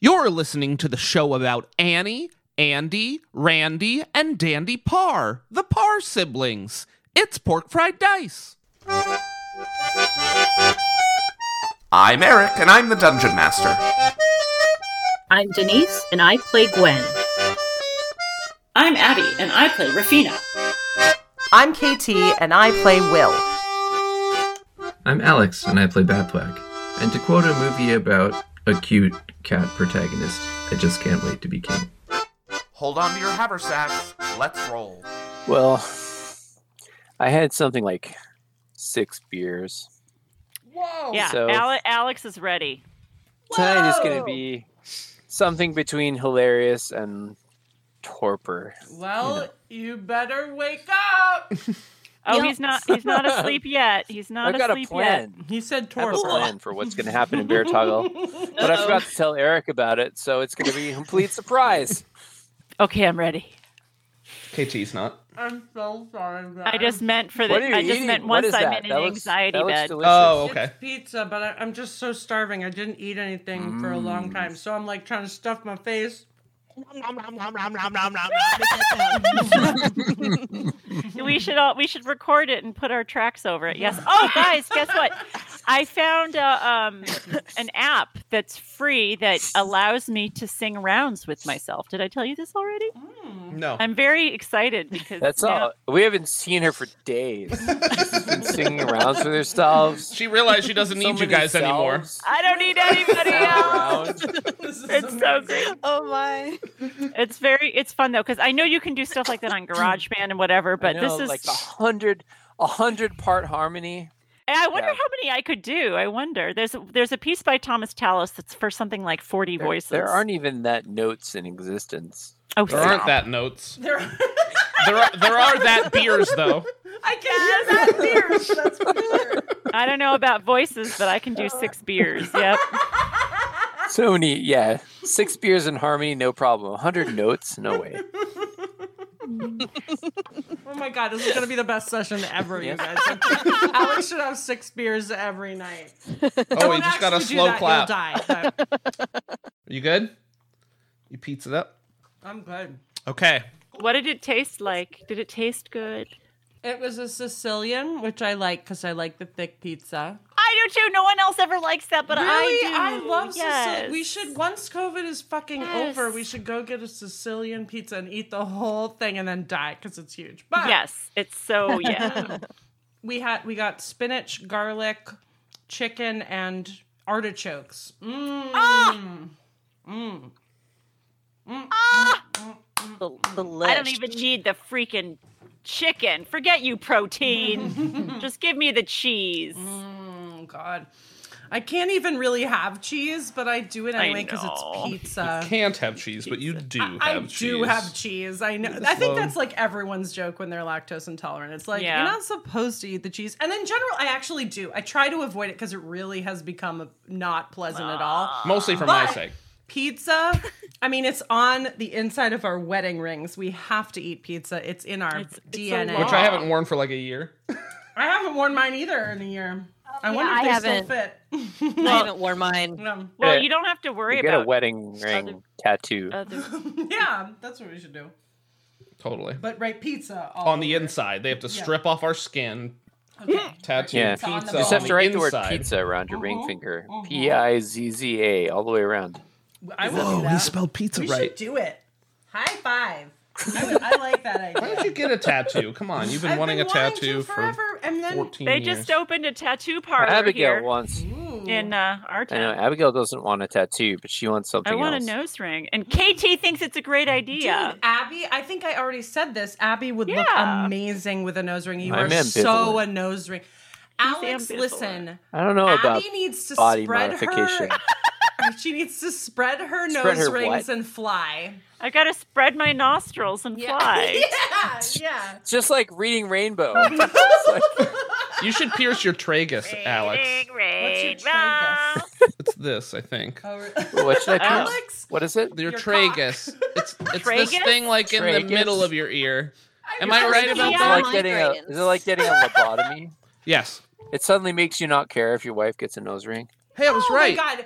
You're listening to the show about Annie, Andy, Randy, and Dandy Parr, the Parr siblings. It's Pork Fried Dice. I'm Eric, and I'm the Dungeon Master. I'm Denise, and I play Gwen. I'm Abby, and I play Rafina. I'm KT, and I play Will. I'm Alex, and I play Bathwack. And to quote a movie about a cute cat protagonist, I just can't wait to be king. Hold on to your haversacks. Let's roll. Well, I had something like 6 beers. Whoa! Yeah, So- Alex is ready. Tonight is going to be something between hilarious and torpor. Well, you better wake up! Oh, Yep. he's not asleep yet. He's not I've got a asleep plan. He said I have a torpor. plan for what's going to happen in Bear Toggle, but I forgot to tell Eric about it, so it's going to be a complete surprise. yet. Okay, I'm ready. KT's not. I'm so sorry, guys. I just meant for the. What are you I just eating? meant What once is I'm that? in That an looks- anxiety that looks bed. delicious. Oh, okay. It's pizza, but I'm just so starving. I didn't eat anything for a long time, so I'm like trying to stuff my face. We should record it and put our tracks over it. Yes. Oh, guys, guess what? I found an app that's free that allows me to sing rounds with myself. Did I tell you this already? No. I'm very excited because That's all. We haven't seen her for days. She's been singing rounds with herself. She realized she doesn't need you guys anymore. I don't need anybody else. Around. It's so great. Oh my. It's fun though, because I know you can do stuff like that on GarageBand and whatever, but I know, this is like 100 part harmony. And I wonder Yeah. how many I could do. I wonder. There's a piece by Thomas Tallis that's for something like 40 voices. There aren't even that notes in existence. Oh, There stop. aren't that notes. There, There are that beers, though. I can hear that beers. That's for sure. I don't know about voices, but I can do 6 beers. Yep. So many, 6 beers in harmony, no problem. 100 notes, no way. Oh my god, this is gonna be the best session ever, you guys. Alex should have 6 beers every night. Oh, we Don't just got a actually do slow that, clap. You'll die. But You good? You pizzaed up? I'm good. Okay. What did it taste like? Did it taste good? It was a Sicilian, which I like because I like the thick pizza. I do too. No one else ever likes that, but Really? I do. love yes. Sicilian. We should, once COVID is fucking over, we should go get a Sicilian pizza and eat the whole thing and then die because it's huge. But Yes, it's so yeah. we got spinach, garlic, chicken, and artichokes. The I don't even need the freaking chicken. Forget you, protein. Just give me the cheese. Oh god. I can't even really have cheese, but I do it anyway because know. it's pizza. Can't have cheese, but you do I have cheese. do have cheese. I know. I think that's like everyone's joke when they're lactose intolerant. It's like, Yeah. you're not supposed to eat the cheese. And in general, I actually do. I try to avoid it because it really has become not pleasant at all. Mostly for my But- sake. Pizza, I mean, it's on the inside of our wedding rings. We have to eat pizza. It's in our It's a DNA. law. Which I haven't worn for like a year. I haven't worn mine either in a year. I wonder I if they haven't. still fit. I haven't worn mine. No. Well, you don't have to worry You get a about wedding ring tattoo. other. Yeah, that's what we should do. Totally. But right, pizza all On the over. inside. They have to strip off our skin, Okay. tattoo Yeah. on the pizza ball. Just have on to write the word inside. pizza around your ring finger. Pizza, all the way around. I would do that. spelled pizza We should do it. High five. I like that idea. Why don't you get a tattaoo? Come on, you've been I've wanting been a tattoo to for forever, and then 14 They years. just opened a tattoo parlor Abigail here wants. in our I know town. Abigail doesn't want a tattoo, but she wants something I want else. a nose ring, and KT thinks it's a great idea. Dude, Abby, I think I already said this. Abby would look Yeah. amazing with a nose ring. You I'm are so ambivalent. a nose ring. Alex, ambivalent. listen. I don't know about Abby needs to body spread modification. her. She needs to spread her Spread nose her rings what? and fly. I gotta spread my nostrils and fly. Yeah. It's just like reading Rainbow. It's like- You should pierce your tragus, Alex. What's your tragus? It's this, I think. what should I pierce? Alex? What is it? Your Your tragus. It's this Tragus? thing like in the Tragus? middle of your ear. Am I just right thinking about Is it that? like getting a? Is it like getting a lobotomy? Yes. It suddenly makes you not care if your wife gets a nose ring. Hey, I was Oh right. my god.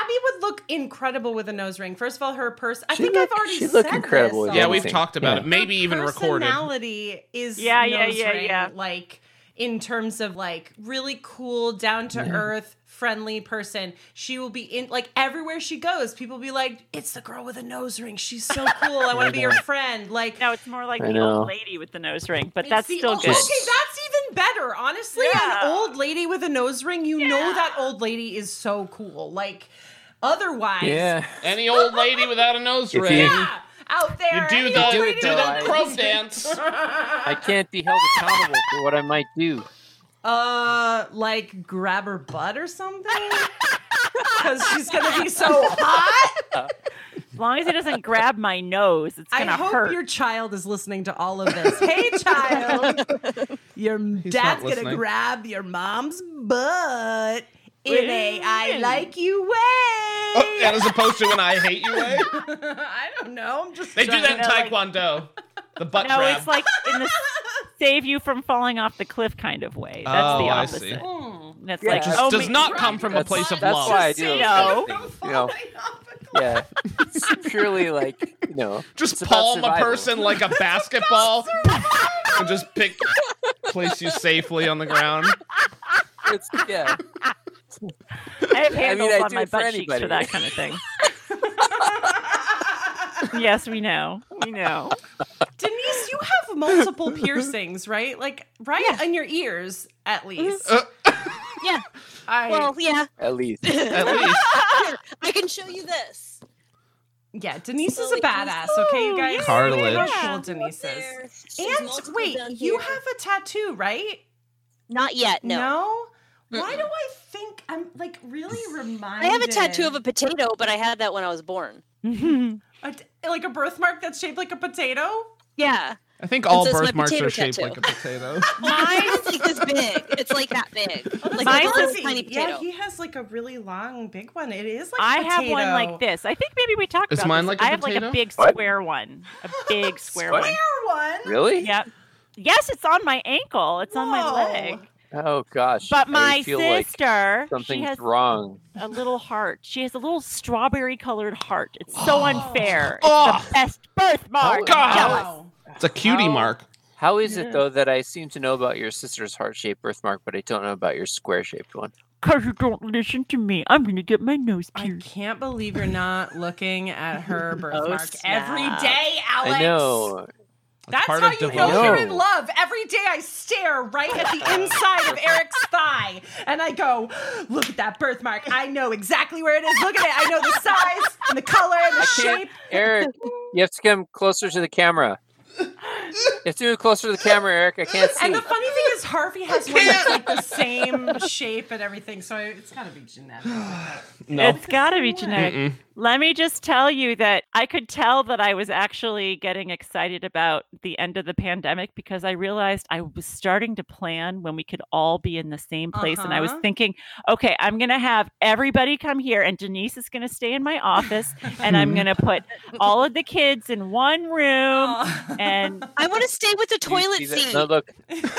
Abby would look incredible with a nose ring. First of all, her purse. I She'd think look- I've already she'd said look incredible this. with Yeah, Yeah, we've anything. talked about Yeah. it. Maybe even recorded. Personality is nose ring, yeah. like in terms of like really cool, down to earth, friendly person. She will be in like everywhere she goes. People be like, "It's the girl with a nose ring. She's so cool. I want to be her friend." Like, No, it's more like I the know. old lady with the nose ring, but it's that's the still old- good. Okay, that's even better. Honestly, Yeah. an old lady with a nose ring, you know that old lady is so cool. Like, otherwise, Yeah. Any old lady without a nose If ring. you- yeah, out there, You do any the old do lady it, do with though. a the I- crow nose dance. I can't be held accountable for what I might do. Like grab her butt or something? Because she's gonna be so hot. As long as it doesn't grab my nose, it's I gonna hope hurt. your child is listening to all of this. Hey, child, your dad's not gonna listening. grab your mom's butt in a "I Wait. like you" way. Oh, and as opposed to an I hate you way. I don't know. I'm just They do trying that in to- like- Taekwondo. The butt No, grab. it's like in the save you from falling off the cliff kind of way. That's Oh, the I opposite. see. That's Yeah. like Just oh, does me- not come from a place of That's love. why I do those No. kind of things, you know. Yeah, it's purely like, you know, Just it's about palm a survival. person like a basketball and just place you safely on the ground. It's, yeah. I have handles I on do my it for butt cheeks for anybody. that kind of thing. Yes, we know. We know. Denise, you have multiple piercings, right? Like right in your ears, at least. Yeah. I, Well, yeah. At least. At least. Here, I can show you this. yeah, Denise is So, a like, badass. Okay, you guys. Cartilage. How Yeah. cool Denise is. There. She's And multiple wait, down you here. have a tattoo, right? Not yet. No. Why do I think I'm like really reminded? I have a tattoo of a potato, but I had that when I was born. like a birthmark that's shaped like a potato. Yeah. I think all It says my birthmarks potato are shaped tattoo. like a potato. Mine's like this big. It's like that big. Like Mine's a little Fuzzy. tiny potato. Yeah, he has like a really long, big one. It is like I a have potato. one like this. I think maybe we talked Is about mine this. like a I have like potato? a big What? square one. A big square one. Square one. Really? Yep. Yes, it's on my ankle. It's on my Whoa. leg. Oh, gosh. But I my feel like sister, she something's has wrong. a little heart. She has a little strawberry colored heart. It's so unfair. It's Oh. the best birthmark. Oh, God. Jealous. Wow. It's a cutie How- mark. How is it, though, that I seem to know about your sister's heart-shaped birthmark, but I don't know about your square-shaped one? Because you don't listen to me. I'm going to get my nose I pierced. can't believe you're not looking at her birthmark snap. every day, Alex. I know. That's part how of you devotion. know you're in No. love. Every day I stare right at the inside of Eric's thigh and I go, look at that birthmark. I know exactly where it is. Look at it. I know the size and the color and the shape. Eric, you have to come closer to the camera. You have to move closer to the camera, Eric. I can't see. And the funny thing is Harvey has one that's like the same shape and everything. So it's gotta be genetic. No. It's got to be genetic. Let me just tell you that I could tell that I was actually getting excited about the end of the pandemic because I realized I was starting to plan when we could all be in the same place. And I was Uh-huh. thinking, okay, I'm going to have everybody come here and Denise is going to stay in my office and I'm going to put all of the kids in one room. And I want to stay with the Do you toilet see that? seat. No, look.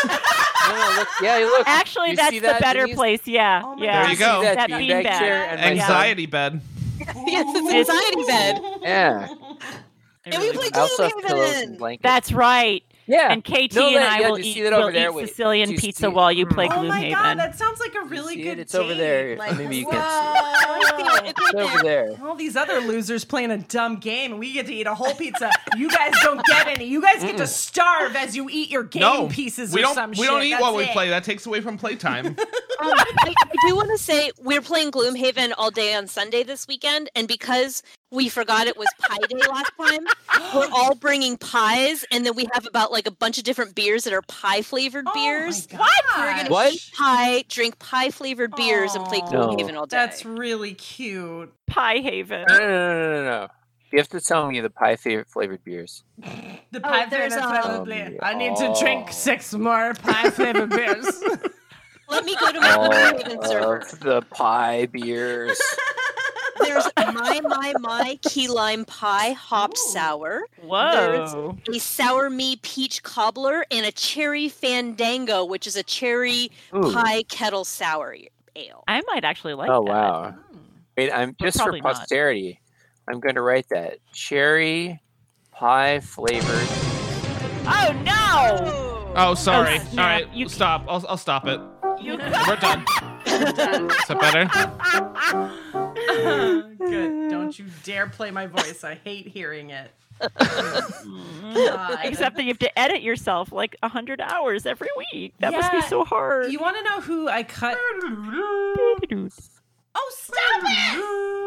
No, look. Yeah, you look. actually, You that's see the that, better Denise? place. Yeah. Oh my yeah. There you go. See that That beanbag beanbag. chair and my Anxiety bed. Yes, it's anxiety bed. Yeah. And we play I also have pillows and Gloomhaven. blankets. That's right. Yeah. And KT No, and that- I yeah, will do you eat, see that over will there? eat Wait, Sicilian do you pizza see- while you play Oh my god, Gloomhaven. that sounds like a really See good it? It's over there. date. Maybe you can't can't It's over there. All these other losers playing a dumb game, and we get to eat a whole pizza. You guys don't get any. You guys get to starve as you eat your game No, pieces we or don't. some We shit. don't eat while we That's it. play. That takes away from playtime. I do want to say we're playing Gloomhaven all day on Sunday this weekend, and because we forgot it was Pie Day last time, we're all bringing pies, and then we have about like a bunch of different beers that are pie-flavored beers. Oh my We're gosh. gonna What? eat pie, drink pie-flavored beers, and play Aw. Gloomhaven all day. That's really cute. Pie Haven. No. You have to tell me the pie flavored beers. The pie there's, flavored I need to drink 6 more pie flavored beers. Let me go to my Gloomhaven server. Of the pie beers. There's my key lime pie hopped sour, Whoa. a sour me peach cobbler, and a cherry fandango, which is a cherry Ooh. pie kettle sour ale. I might actually like Oh that. wow. Wait, I'm just for probably not. posterity. I'm going to write that cherry pie flavored. Oh no! Oh, sorry. Oh, All snap. right, You- stop. I'll stop it. You We're done. Is that better? Good. Don't you dare play my voice. I hate hearing it. God. Except that you have to edit yourself like 100 hours every week. That must be Yeah. so hard. You want to know who I cut? Oh, stop it!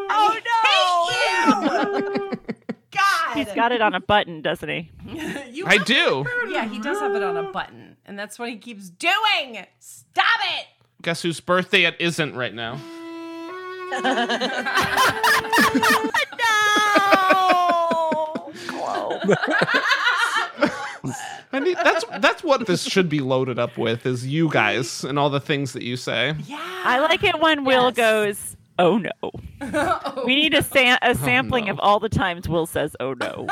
Oh no! God. He's got it on a button, doesn't he? I do. Yeah, he does have it on a button, and that's what he keeps doing. Stop it! Guess whose birthday it isn't right now? I mean, that's what this should be loaded up with, is you guys and all the things that you say. Yeah. I like it when Will goes, "Oh no." We need a sampling no. of all the times Will says, "Oh no."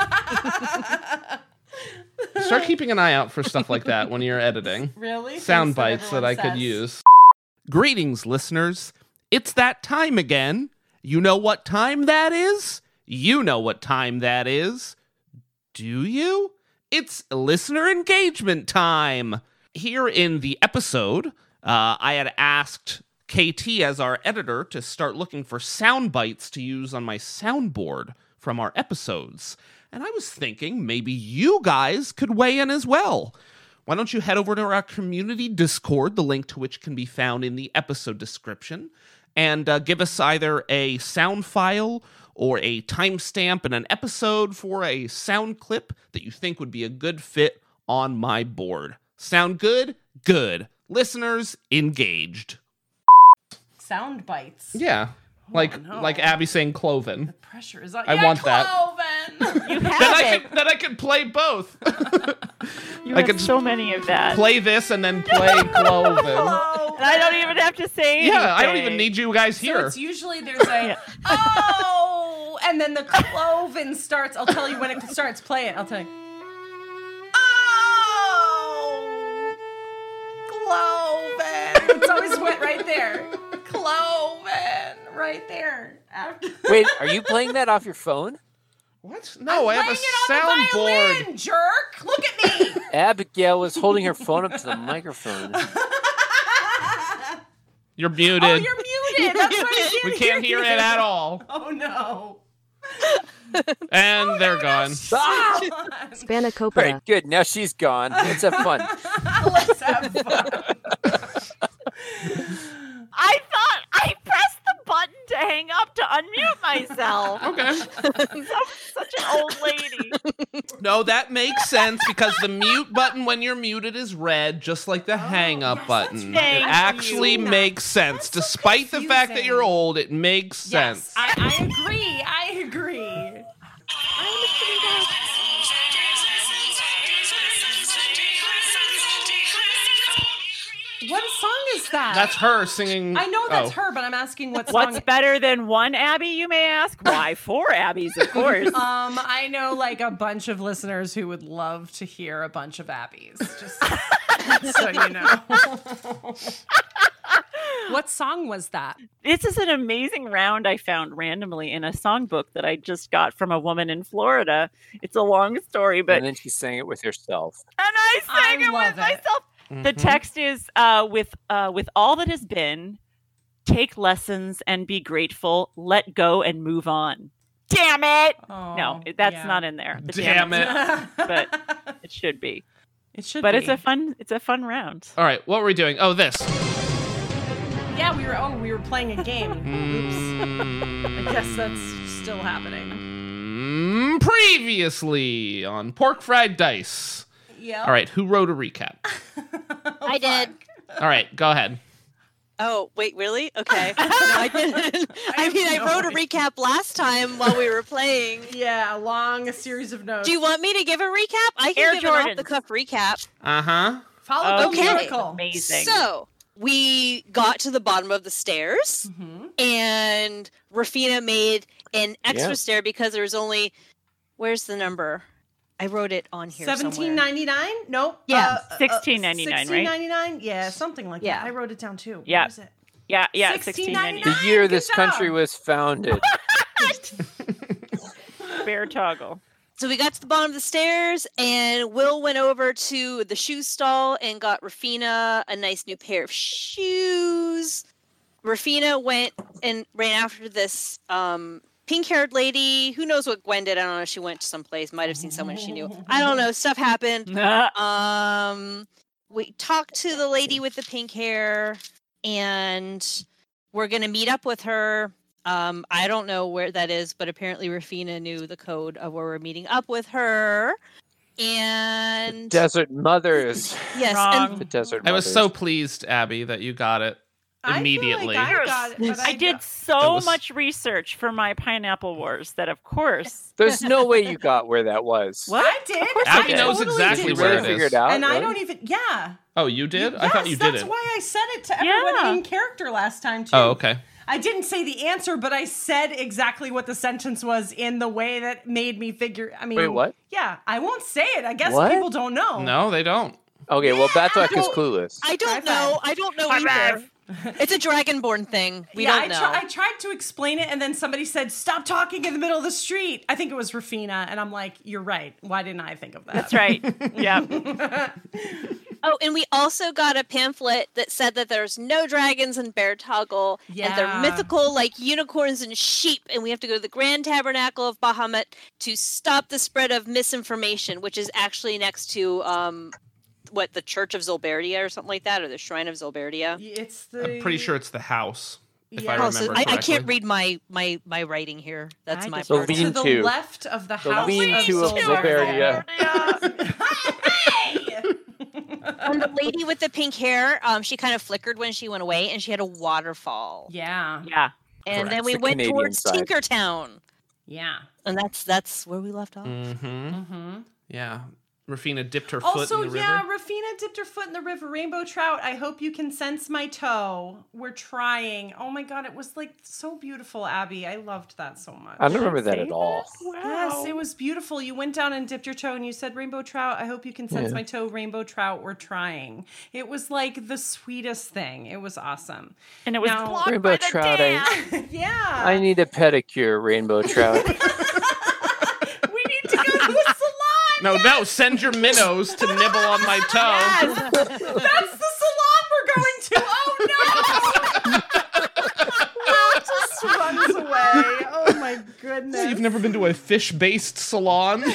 Start keeping an eye out for stuff like that when you're editing. Really? Sound Things bites that I everyone could says. use. Greetings, listeners. It's that time again. You know what time that is? You know what time that is. Do you? It's listener engagement time. Here in the episode, I had asked KT as our editor to start looking for sound bites to use on my soundboard from our episodes. And I was thinking maybe you guys could weigh in as well. Why don't you head over to our community Discord, the link to which can be found in the episode description, and give us either a sound file or a timestamp and an episode for a sound clip that you think would be a good fit on my board. Sound good? Good. Listeners engaged. Sound bites. Yeah. Like Abby saying cloven. Pressure is on. I want that. Cloven. You have Then I could play both. You I have could so many of that. play this and then play cloven. And I don't even have to say anything. Yeah, I don't even need you guys So here. it's usually there's a oh, and then the cloven starts. I'll tell you when it starts. Play it. I'll tell you. Oh, cloven. It's always wet right there. Cloven, right there. After. Wait, are you playing that off your phone? What? No, I have a Playing it on the soundboard. violin, jerk. Look at me. Abigail was holding her phone up to the microphone. You're muted. Oh, you're muted. That's why We can't hear it at all. Oh no. And they're gone. Spanakopita. Right, good. Now she's gone. Let's have fun. Let's have fun. I thought I pressed the button to hang up to unmute myself. Okay. Such an old lady. No, that makes sense because the mute button when you're muted is red, just like the hang up button. It Thank actually you. makes sense. Despite the fact that you're old, it makes sense. Yes, I agree. I agree. What song is that? That's her singing. I know that's oh. her, but I'm asking what song. What's better than one Abby, you may ask? Why, 4 Abbies, of course. I know like a bunch of listeners who would love to hear a bunch of Abbies. Just so you know. What song was that? This is an amazing round I found randomly in a songbook that I just got from a woman in Florida. It's a long story, but And then she sang it with herself. and I sang it love with it. myself. The text is with all that has been, take lessons and be grateful, let go and move on. Damn it! Oh, No, that's yeah. not in there. The Damn it. But it should be. It should But be. it's a fun round. All right, what were we doing? Oh, this. Yeah, we were playing a game. Oops. I guess that's still happening. Previously on Pork Fried Dice. Yeah. All right, who wrote a recap? I did. All right, go ahead. Oh, wait, really? Okay. No, I didn't. I mean, I wrote a recap last time while we were playing. Yeah, a long series of notes. Do you want me to give a recap? I can Air give an Jordans. off-the-cuff recap. Uh-huh. Follow the Okay. musical. Amazing. So, we got to the bottom of the stairs, and Rafina made an extra Yeah. stair because there was only... Where's the number? I wrote it on here somewhere. $17.99? Nope. Yeah, $16.99, right? $16.99? Yeah, something like Yeah. that. I wrote it down too. Yeah. Where is it? Yeah, 1699. 1690. The year Good this job. country was founded. Bear toggle. So we got to the bottom of the stairs, and Will went over to the shoe stall and got Rafina a nice new pair of shoes. Rafina went and ran after this pink-haired lady. Who knows what Gwen did? I don't know. She went to some place. Might have seen someone she knew. I don't know. Stuff happened. We talked to the lady with the pink hair, and we're going to meet up with her. I don't know where that is, but apparently Rafina knew the code of where we're meeting up with her. And Desert Mothers. yes, Wrong. and The Desert I Mothers. was so pleased, Abby, that you got it immediately. I feel like I got it, but I did It so was- much research for my Pineapple Wars that, of course. There's no way you got where that was. What? I did. Abby I knows totally exactly did. where Really it figured is. out. And I really? don't even. Yeah. Oh, you did? I Yes, thought you that's didn't. why I said it to everyone Yeah. in character last time too. Oh, okay. I didn't say the answer, but I said exactly what the sentence was in the way that made me figure. I mean, Wait, what? Yeah, I won't say it. I guess What? people don't know. No, they don't. Okay, well, Bathwack is Well, clueless. I don't High know. five. I don't know either. It's a Dragonborn thing. We don't know. I tried to explain it, and then somebody said, "Stop talking in the middle of the street." I think it was Rafina, and I'm like, "You're right. Why didn't I think of that?" That's right. Yeah. Oh, and we also got a pamphlet that said that there's no dragons in Bear Toggle, and they're Yeah. mythical like unicorns and sheep, and we have to go to the Grand Tabernacle of Bahamut to stop the spread of misinformation, which is actually next to the Church of Zolberdia or something like that, or the Shrine of Zolberdia. It's the. I'm pretty sure it's the house, if I Yeah. remember Oh, so correctly. I can't read my writing here. That's I my guess The part. to the lean-to. left of the The house. lean-to of Zolberdia. Hey! And the lady with the pink hair, she kind of flickered when she went away, and she had a waterfall. Yeah. Yeah. And then Correct. we The went Canadian towards side. Tinkertown, Yeah. and that's where we left off. Mm-hmm. Mm-hmm. Yeah. Rafina dipped her foot Also, in the yeah, river. Rafina dipped her foot in the river. Rainbow trout, I hope you can sense my toe. We're trying. Oh my god, it was like so beautiful, Abby. I loved that so much. I don't remember that at all. Yes, it was beautiful. You went down and dipped your toe and you said, "Rainbow trout, I hope you can sense Yeah. my toe. Rainbow trout, we're trying." It was like the sweetest thing. It was awesome. And it was Now- blocked Rainbow by the trout, dam. Yeah. I need a pedicure, Rainbow Trout. We need to go to a salon. No, send your minnows to nibble on my toe. That's the salon we're going to. Oh no! Will just runs away. Oh my goodness. You've never been to a fish-based salon?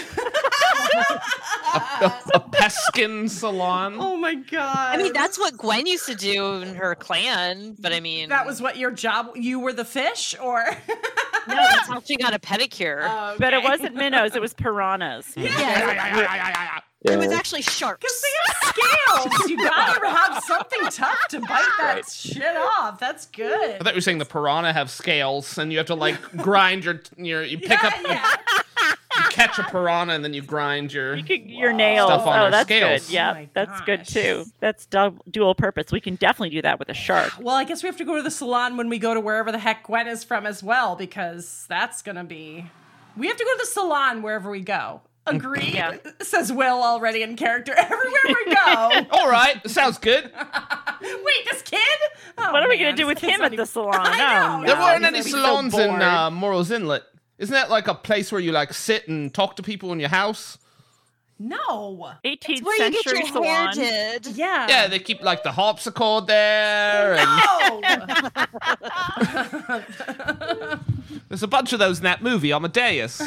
a peskin salon? Oh my god. I mean, that's what Gwen used to do in her clan, but I mean, that was what your job. You were the fish, or no, that's how she got a pedicure. But it wasn't minnows, it was piranhas. Yeah, it was Yeah. actually sharks. because they have scales. You gotta have something tough to bite that shit off. That's I good. thought you were saying the piranha have scales, and you have to like grind you pick up, you catch a piranha, and then you grind your. Your nails. Stuff on Oh, their that's scales. good. Yeah, Oh my that's good gosh. too. That's dual purpose. We can definitely do that with a shark. Well, I guess we have to go to the salon when we go to wherever the heck Gwen is from as well, because that's gonna be. We have to go to the salon wherever we go. Agreed, Yeah. says Will already in character. Everywhere we go. All right, sounds good. Wait, this kid? Oh, What are we man, going to do this with kid's him not at the even- salon? I know. No, There no, weren't he's any gonna be so salons in bored. Morrow's Inlet. Isn't that like a place where you like sit and talk to people in your house? No. 18th Where you get century your hair salon. did. Yeah. Yeah, they keep like the harpsichord there, and No. there's a bunch of those in that movie, Amadeus.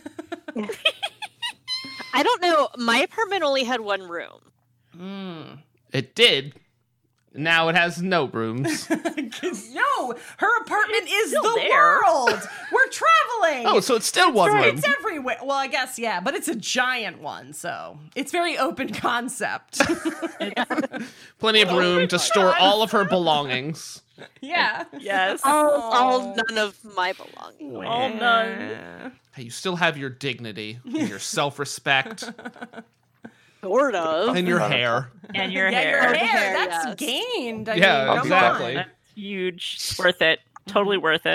I don't know. My apartment only had one room. It did. Now it has no rooms. No, her apartment is still the there. world. We're traveling. Oh, so it's still one room. It's everywhere. Well, I guess, yeah, but it's a giant one, so it's very open concept. Plenty of room to store all of her belongings. Yeah. Yes. All none of my belongings. All none. Hey, you still have your dignity and your self-respect Sort of. and your hair. And your Yeah, hair. your hair, Hair, that's yes. gained. I Yeah, mean, come exactly. on. That's huge. It's worth it. Totally worth it.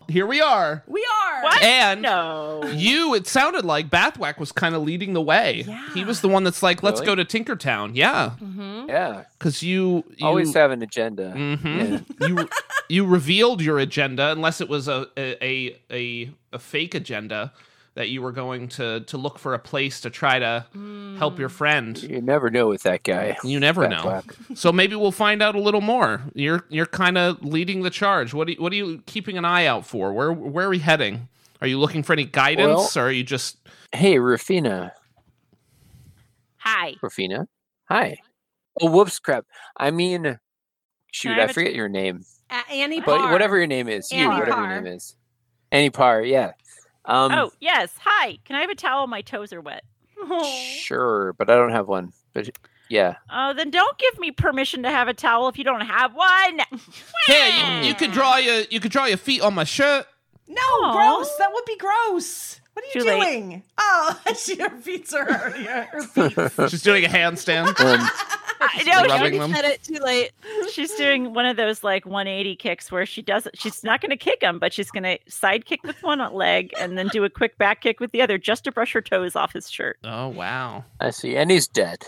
here we are. We are. What? And No. it sounded like Bathwack was kind of leading the way. Yeah. He was the one that's like, let's Really? go to Tinkertown. Yeah. Yeah. Because you Always have an agenda. Mhm. you revealed your agenda, unless it was a fake agenda that you were going to look for a place to try to help your friend. You never know with that guy. You never know. Bathwack. So maybe we'll find out a little more. You're kind of leading the charge. What are you keeping an eye out for? Where are we heading? Are you looking for any guidance, or are you just? Hey, Rufina. Hi. Rufina. Hi. Oh, whoops, crap. I mean, shoot, I have I forget your name. Annie But Parr. whatever your name is, Annie whatever Parr. your name is. Annie Parr, yeah. Oh, yes. Hi. Can I have a towel? My toes are wet. Sure, but I don't have one. But yeah. Oh, then don't give me permission to have a towel if you don't have one. Hey, you could draw your feet on my shirt. No, Aw. gross. That would be gross. What are you Too late. doing? Oh, her feet are already her feet. She's doing a handstand. I know. rubbing She them. Said it too late. She's doing one of those like 180 kicks where she's not going to kick him, but she's going to side kick with one leg and then do a quick back kick with the other just to brush her toes off his shirt. Oh wow. I see. And he's dead.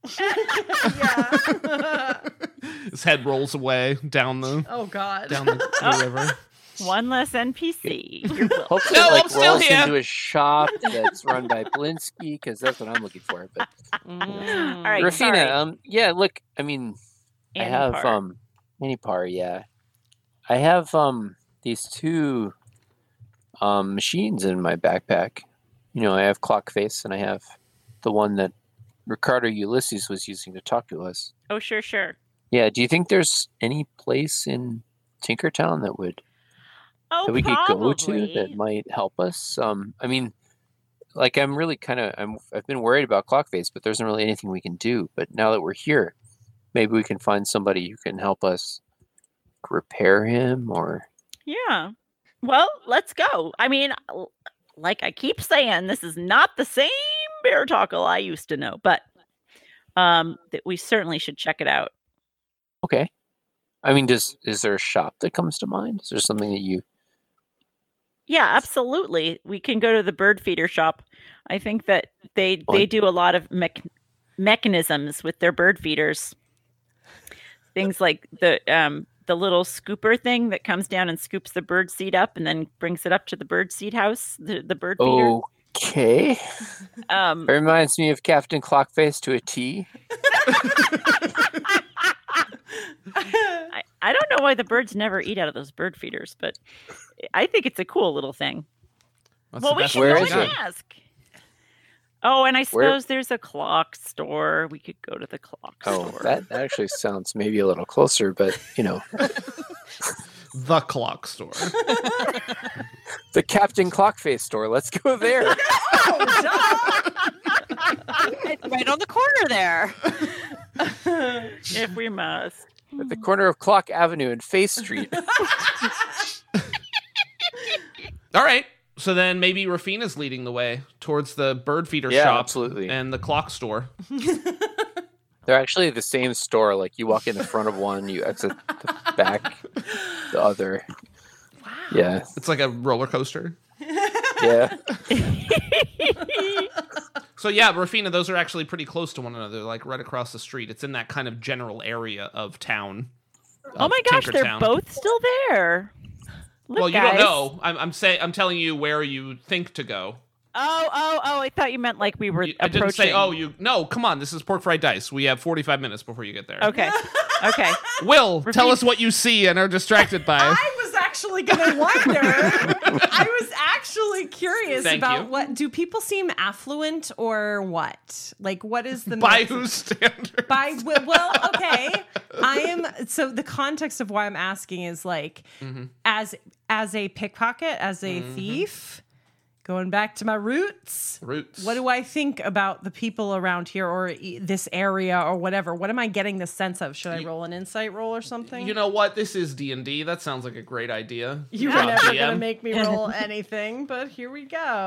Yeah. His head rolls away down the Oh God. river. One less NPC. You're welcome. Hopefully, No, it I'm still rolls here. into a shop that's run by Blinsky, because that's what I'm looking for. But All right, Rufina, sorry. yeah, look, I mean, I Annie have Parr. Annie Parr, yeah. I have these two machines in my backpack. You know, I have Clockface and I have the one that Ricardo Ulysses was using to talk to us. Oh, sure. Yeah, do you think there's any place in Tinkertown that Oh, we could go to probably. that might help us? I mean, like I'm really I've been worried about Clockface, but there isn't really anything we can do. But now that we're here, maybe we can find somebody who can help us repair him or Yeah. Well, let's go. I mean, like I keep saying, this is not the same Bear Talkle I used to know, but that we certainly should check it out. okay. I mean, is there a shop that comes to mind? Is there something that you? Yeah, absolutely. We can go to the bird feeder shop. I think that they What? do a lot of mechanisms with their bird feeders. Things like the little scooper thing that comes down and scoops the bird seed up and then brings it up to the bird seed house, the bird feeder. Okay. Um, It reminds me of Captain Clockface to a T. I don't know why the birds never eat out of those bird feeders, but I think it's a cool little thing. That's Well, the we best should Where go one is and we got. ask. Oh, and I Where- suppose there's a clock store. We could go to the clock Oh, store. that actually sounds maybe a little closer, but you know, The clock store. the Captain Clockface store. Let's go there. It's right on the corner there. If we must. At the corner of Clock Avenue and Face Street. All right. So then maybe Rafina's leading the way towards the bird feeder Yeah, shop absolutely. and the clock store. They're actually the same store. Like you walk in the front of one, you exit the back, the other. Wow. Yeah. It's like a roller coaster. Yeah. So yeah, Rafina, those are actually pretty close to one another, like right across the street. It's in that kind of general area of town. Oh of my gosh, they're Tinkertown. both still there. Look, Well, you guys. don't know. I'm telling you where you think to go. Oh! I thought you meant like we were I approaching. didn't say, oh, you. No, come on. This is Pork Fried Dice. We have 45 minutes before you get there. Okay. Okay. Will, tell Repeat. us what you see and are distracted by. I was actually gonna wonder. I was actually curious Thank about you. what do people seem affluent or what? Like, what is the By mix? whose standards? By well, okay. I am so the context of why I'm asking is like as a pickpocket, as a thief, going back to my roots. What do I think about the people around here or this area or whatever? What am I getting the sense of? Should I roll an insight roll or something? You know what? This is D&D. That sounds like a great idea. You Good were job, never GM. going to make me roll anything, but here we go.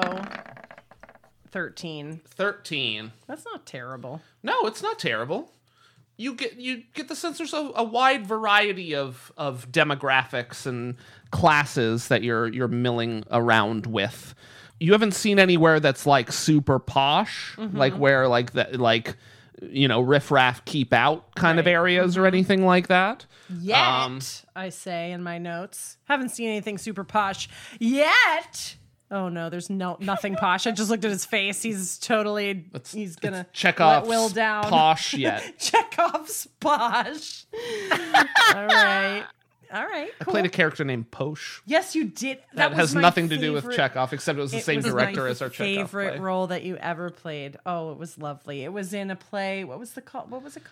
13. 13. That's not terrible. No, it's not terrible. you get the sense there's a wide variety of demographics and classes that you're milling around with. You haven't seen anywhere that's like super posh, like where like that like riffraff keep out kind of areas or anything like that. Yet, I say in my notes, haven't seen anything super posh yet. Oh no, there's nothing posh. I just looked at his face. He's totally. He's gonna Chekhov's let Will down. Posh yet. Chekhov's posh. All right. All right. I Cool. played a character named Posh. Yes, you did. That was has my nothing to do with favorite- Chekhov, except it was the same director as our Chekhov favorite play. role that you ever played. Oh, it was lovely. It was in a play. What was it called?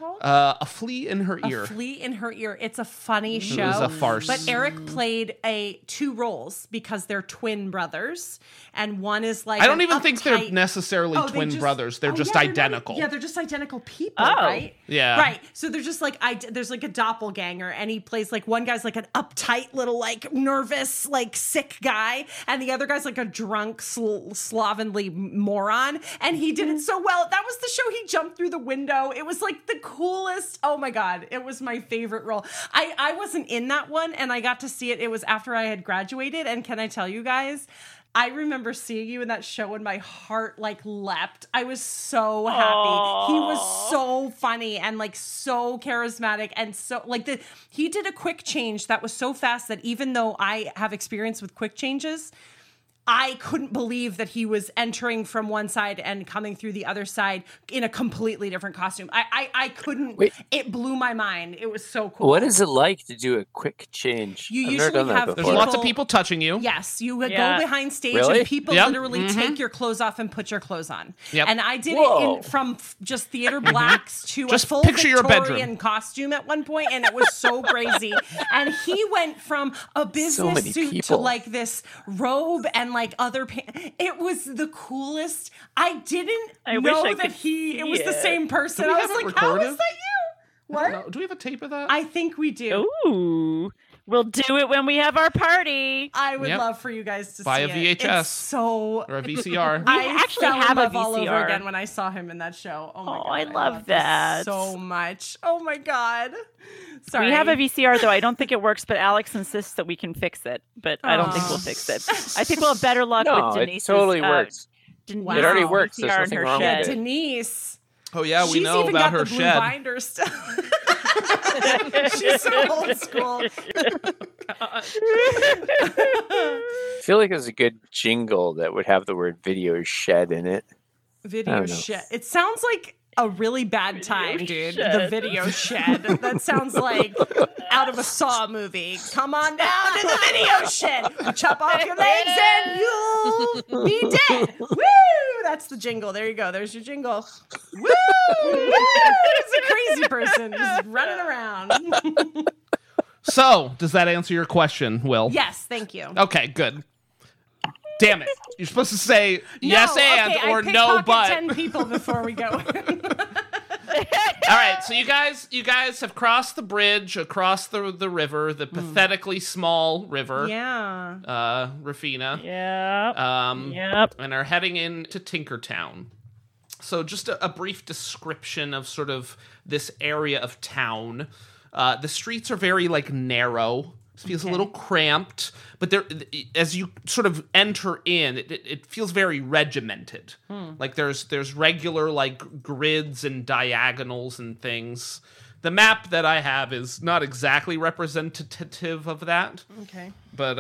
A Flea in Her Ear. A Flea in Her Ear. It's a funny show. It was a farce. But Eric played two roles because they're twin brothers, and one is like I don't even think they're necessarily Oh, they twin just- brothers. They're oh, just yeah, they're not- identical. yeah, they're just identical people, Oh. right? Yeah. Right. So they're just like there's like a doppelganger, and he plays like one guy's like an uptight little like nervous like sick guy, and the other guy's like a drunk slovenly moron, and he did it so well. That was the show. He jumped through the window. It was like the coolest. Oh my god, it was my favorite role. I wasn't in that one, and I got to see it. It was after I had graduated, and can I tell you guys, I remember seeing you in that show and my heart like leapt. I was so happy. Aww. He was so funny and like so charismatic, and so like he did a quick change that was so fast that even though I have experience with quick changes, I couldn't believe that he was entering from one side and coming through the other side in a completely different costume. I couldn't. Wait. It blew my mind. It was so cool. What is it like to do a quick change? You I've usually never done that have There's before. lots of people touching you. Yes, you Yeah. go behind stage Really? and people Yep. literally take your clothes off and put your clothes on. Yep. And I did Whoa. it from just theater blacks to Just a full picture your Victorian bedroom. costume at one point, and it was so crazy. And he went from a business many suit to people. like this robe and like other pants. It was the coolest. I didn't I wish know I that could it was see the it. same person. Do we I have was it like, how recorded? is that you? I don't What? know. Do we have a tape of that? I think we do. Ooh, we'll do it when we have our party. I would Yep. love for you guys to Buy see a it. VHS. It's so Or a VCR? I actually fell in have a love all over VCR. again when I saw him in that show. Oh my Oh, god, I love this that. so much. Oh my god. Sorry. We have a VCR though. I don't think it works, but Alex insists that we can fix it. But I don't think we'll fix it. I think we'll have better luck No, with it Denise's. totally works. Wow. It already works. There's VCR in nothing her wrong Yeah, with it. Denise. Oh yeah, we She's know even about got her the blue shed. binder still. She's so old school. I feel like there's a good jingle that would have the word video shed in it. Video know. shed. It sounds like a really bad time, dude. The shed. video shed. That sounds like out of a Saw movie. Come on down to the video shed. Chop off your legs and you'll be dead. Woo! That's the jingle. There you go. There's your jingle. Woo! Woo! It's a crazy person just running around. So, does that answer your question, Will? Yes, thank you. Okay, good. Damn it. You're supposed to say yes and okay, or I no pickpocket but. 10 people before we go. All right, so you guys have crossed the bridge across the river, the pathetically small river. Yeah. Rafina. Yeah. Yep. And are heading into Tinkertown. So just a brief description of sort of this area of town. The streets are very like narrow. It feels a little cramped, but there, as you sort of enter in, it feels very regimented. Like there's regular like grids and diagonals and things. The map that I have is not exactly representative of that. Okay. But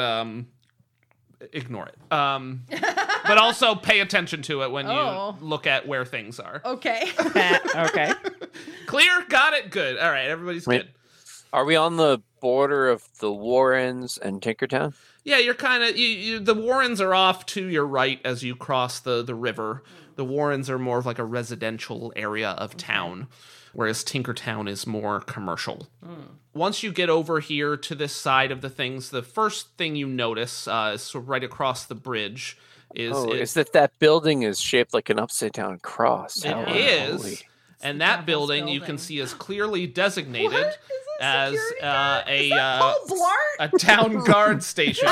ignore it. But also pay attention to it when Oh. you look at where things are. Okay. Okay. Clear? Got it? Good. All right, everybody's Wait. good. Are we on the border of the Warrens and Tinkertown? Yeah, you're kind of the Warrens are off to your right as you cross the river. The Warrens are more of like a residential area of town, whereas Tinkertown is more commercial. Once you get over here to this side of the things, the first thing you notice is sort of right across the bridge is that building is shaped like an upside down cross. It How is. unholy. And that devil's building you can building. see is clearly designated What? Is that as security guard? Is a that Paul Blart? a town guard station.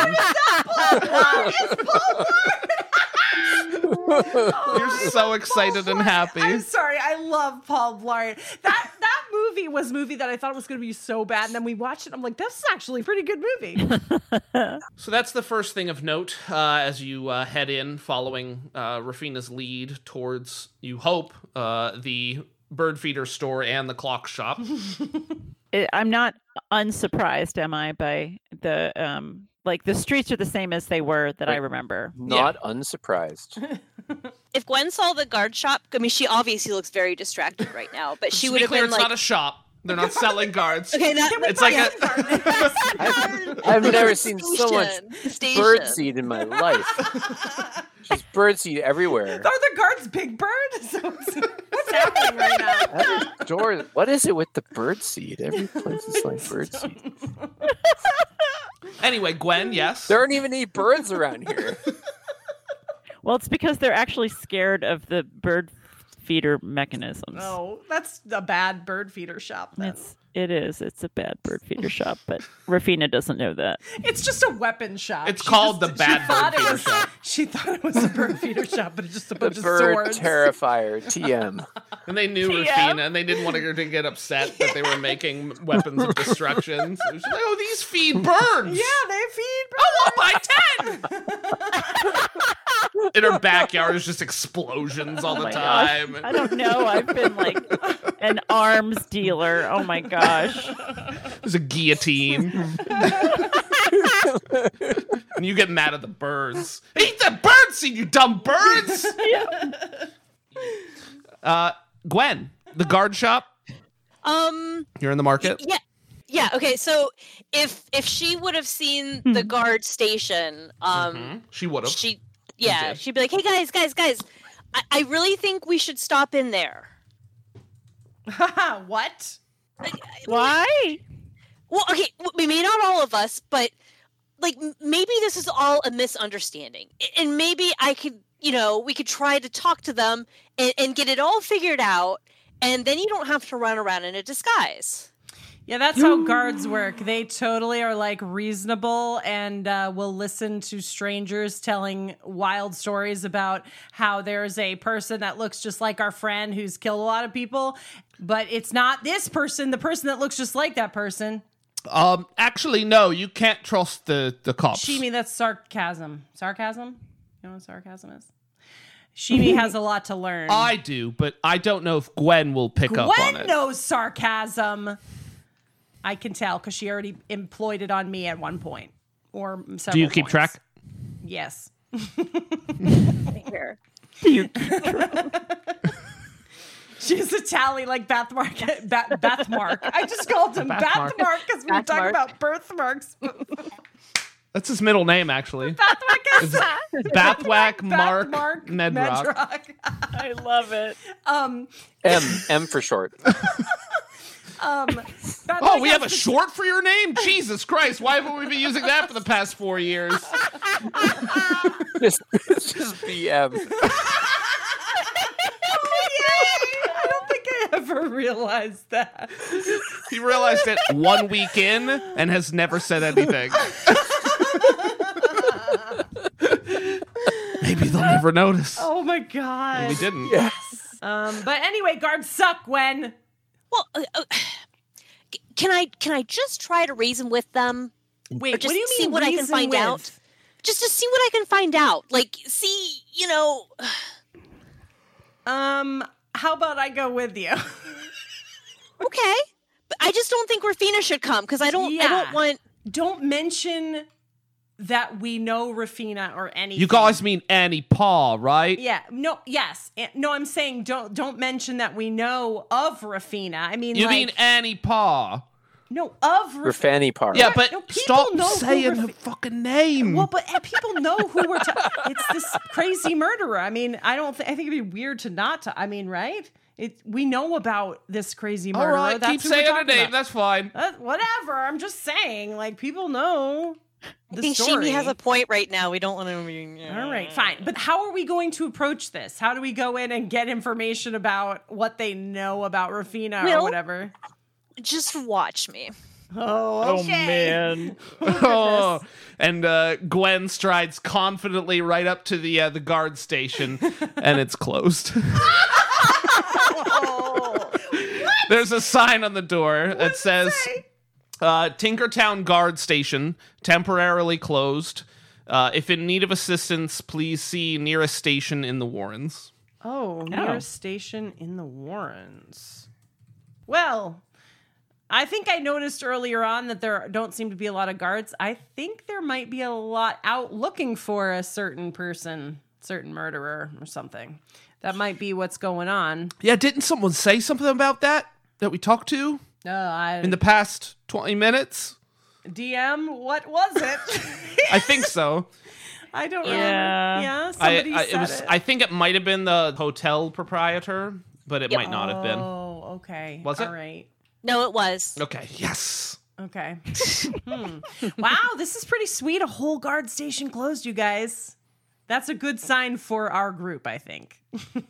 You're so excited and happy. I'm sorry, I love Paul Blart. That movie movie was a movie that I thought was going to be so bad. And then we watched it. I'm like, this is actually a pretty good movie. So that's the first thing of note as you head in following Rafina's lead towards, you hope, the bird feeder store and the clock shop. I'm not unsurprised, am I, by the like the streets are the same as they were that I remember. Not unsurprised. If Gwen saw the guard shop, I mean, she obviously looks very distracted right now, but she To would be have clear, been it's like, not a shop. They're not selling guards. okay, It's like a I've never seen so much Station. birdseed in my life. There's birdseed everywhere. Are the guards Big Bird? What's happening right now? Every door, what is it with the birdseed? Every place is like birdseed. Anyway, Gwen, yes. There aren't even any birds around here. Well, it's because they're actually scared of the bird feeder mechanisms. Oh, that's a bad bird feeder shop. Then. It's a bad bird feeder shop, but Rafina doesn't know that. It's just a weapon shop. It's called the bad bird feeder shop. She thought it was a bird feeder shop, but it's just a bunch The of bird swords. terrifier, TM. And they knew Rafina, and they didn't want her to get upset that they were making weapons of destruction. So she's like, oh, these feed birds. Yeah, they feed birds. Oh, I'll buy 10. In her backyard is just explosions all the my time. Gosh. I don't know. I've been like an arms dealer. Oh my gosh. There's a guillotine. And you get mad at the birds. Eat the bird seed, you dumb birds! Gwen, the guard shop. You're in the market? Yeah. Okay. So if she would have seen the guard station, She would have. she'd be like, hey guys, I really think we should stop in there. What? Why? Well, okay, maybe not all of us, but like maybe this is all a misunderstanding, and maybe I could, we could try to talk to them and get it all figured out, and then you don't have to run around in a disguise. Yeah, that's how guards work. They totally are like reasonable and will listen to strangers telling wild stories about how there's a person that looks just like our friend who's killed a lot of people, but it's not this person, the person that looks just like that person. Actually, no, you can't trust the cops. Shimi, that's sarcasm. Sarcasm? You know what sarcasm is? Shimi has a lot to learn. I do, but I don't know if Gwen will pick up on it. Gwen knows sarcasm. I can tell because she already employed it on me at one point or several Do you keep points. track? Yes. Here. She's a tally like Bathmark. Bathmark. I just called him Bathmark because we were talking about birthmarks. That's his middle name, actually. Bathmark is Bathwack Mark Bathmark Medrock. I love it. M for short. Oh, we have a short for your name? Jesus Christ, why haven't we been using that for the past 4 years? It's just BM. I don't think I ever realized that. He realized it 1 week in and has never said anything. Maybe they'll never notice. Oh my god. And we didn't. Yes. But anyway, guards suck, Gwen. Well, can I just try to reason with them? Wait, Or just what do you see mean what I can reason find with? out? Just to see what I can find out. Like, see, How about I go with you? Okay, but I just don't think Rafina should come because I don't want. Don't mention that we know Rafina or anything. You guys mean Annie Paul, right? Yeah. No. Yes. No. I'm saying don't mention that we know of Rafina. I mean, You mean Annie Paul? no of Rafina. Rafani Park. Yeah, but No, people stop know who saying her fucking name. Well, but people know who we're talking. It's this crazy murderer. I mean, I think it'd be weird to not. I mean, right? We know about this crazy murderer. All right, That's keep who we're saying her talking name. about. That's fine. Whatever. I'm just saying, like, people know the I think story. Shimi has a point right now. We don't want to. All right, fine. But how are we going to approach this? How do we go in and get information about what they know about Rafina or Will? whatever? Just watch me. Oh, okay. Man. Oh, and Gwen strides confidently right up to the guard station, and it's closed. There's a sign on the door that says Tinkertown Guard Station, temporarily closed. If in need of assistance, please see nearest station in the Warrens. Oh, nearest station in the Warrens. Well, I think I noticed earlier on that there don't seem to be a lot of guards. I think there might be a lot out looking for a certain person, certain murderer or something. That might be what's going on. Yeah, didn't someone say something about that we talked to in the past 20 minutes? DM, what was it? I think so. I don't remember. Yeah, somebody said it. I think it might have been the hotel proprietor, but it might not have been. Oh, okay. Was it? All right. No, it was. Okay, yes. Okay. Wow, this is pretty sweet. A whole guard station closed, you guys. That's a good sign for our group, I think.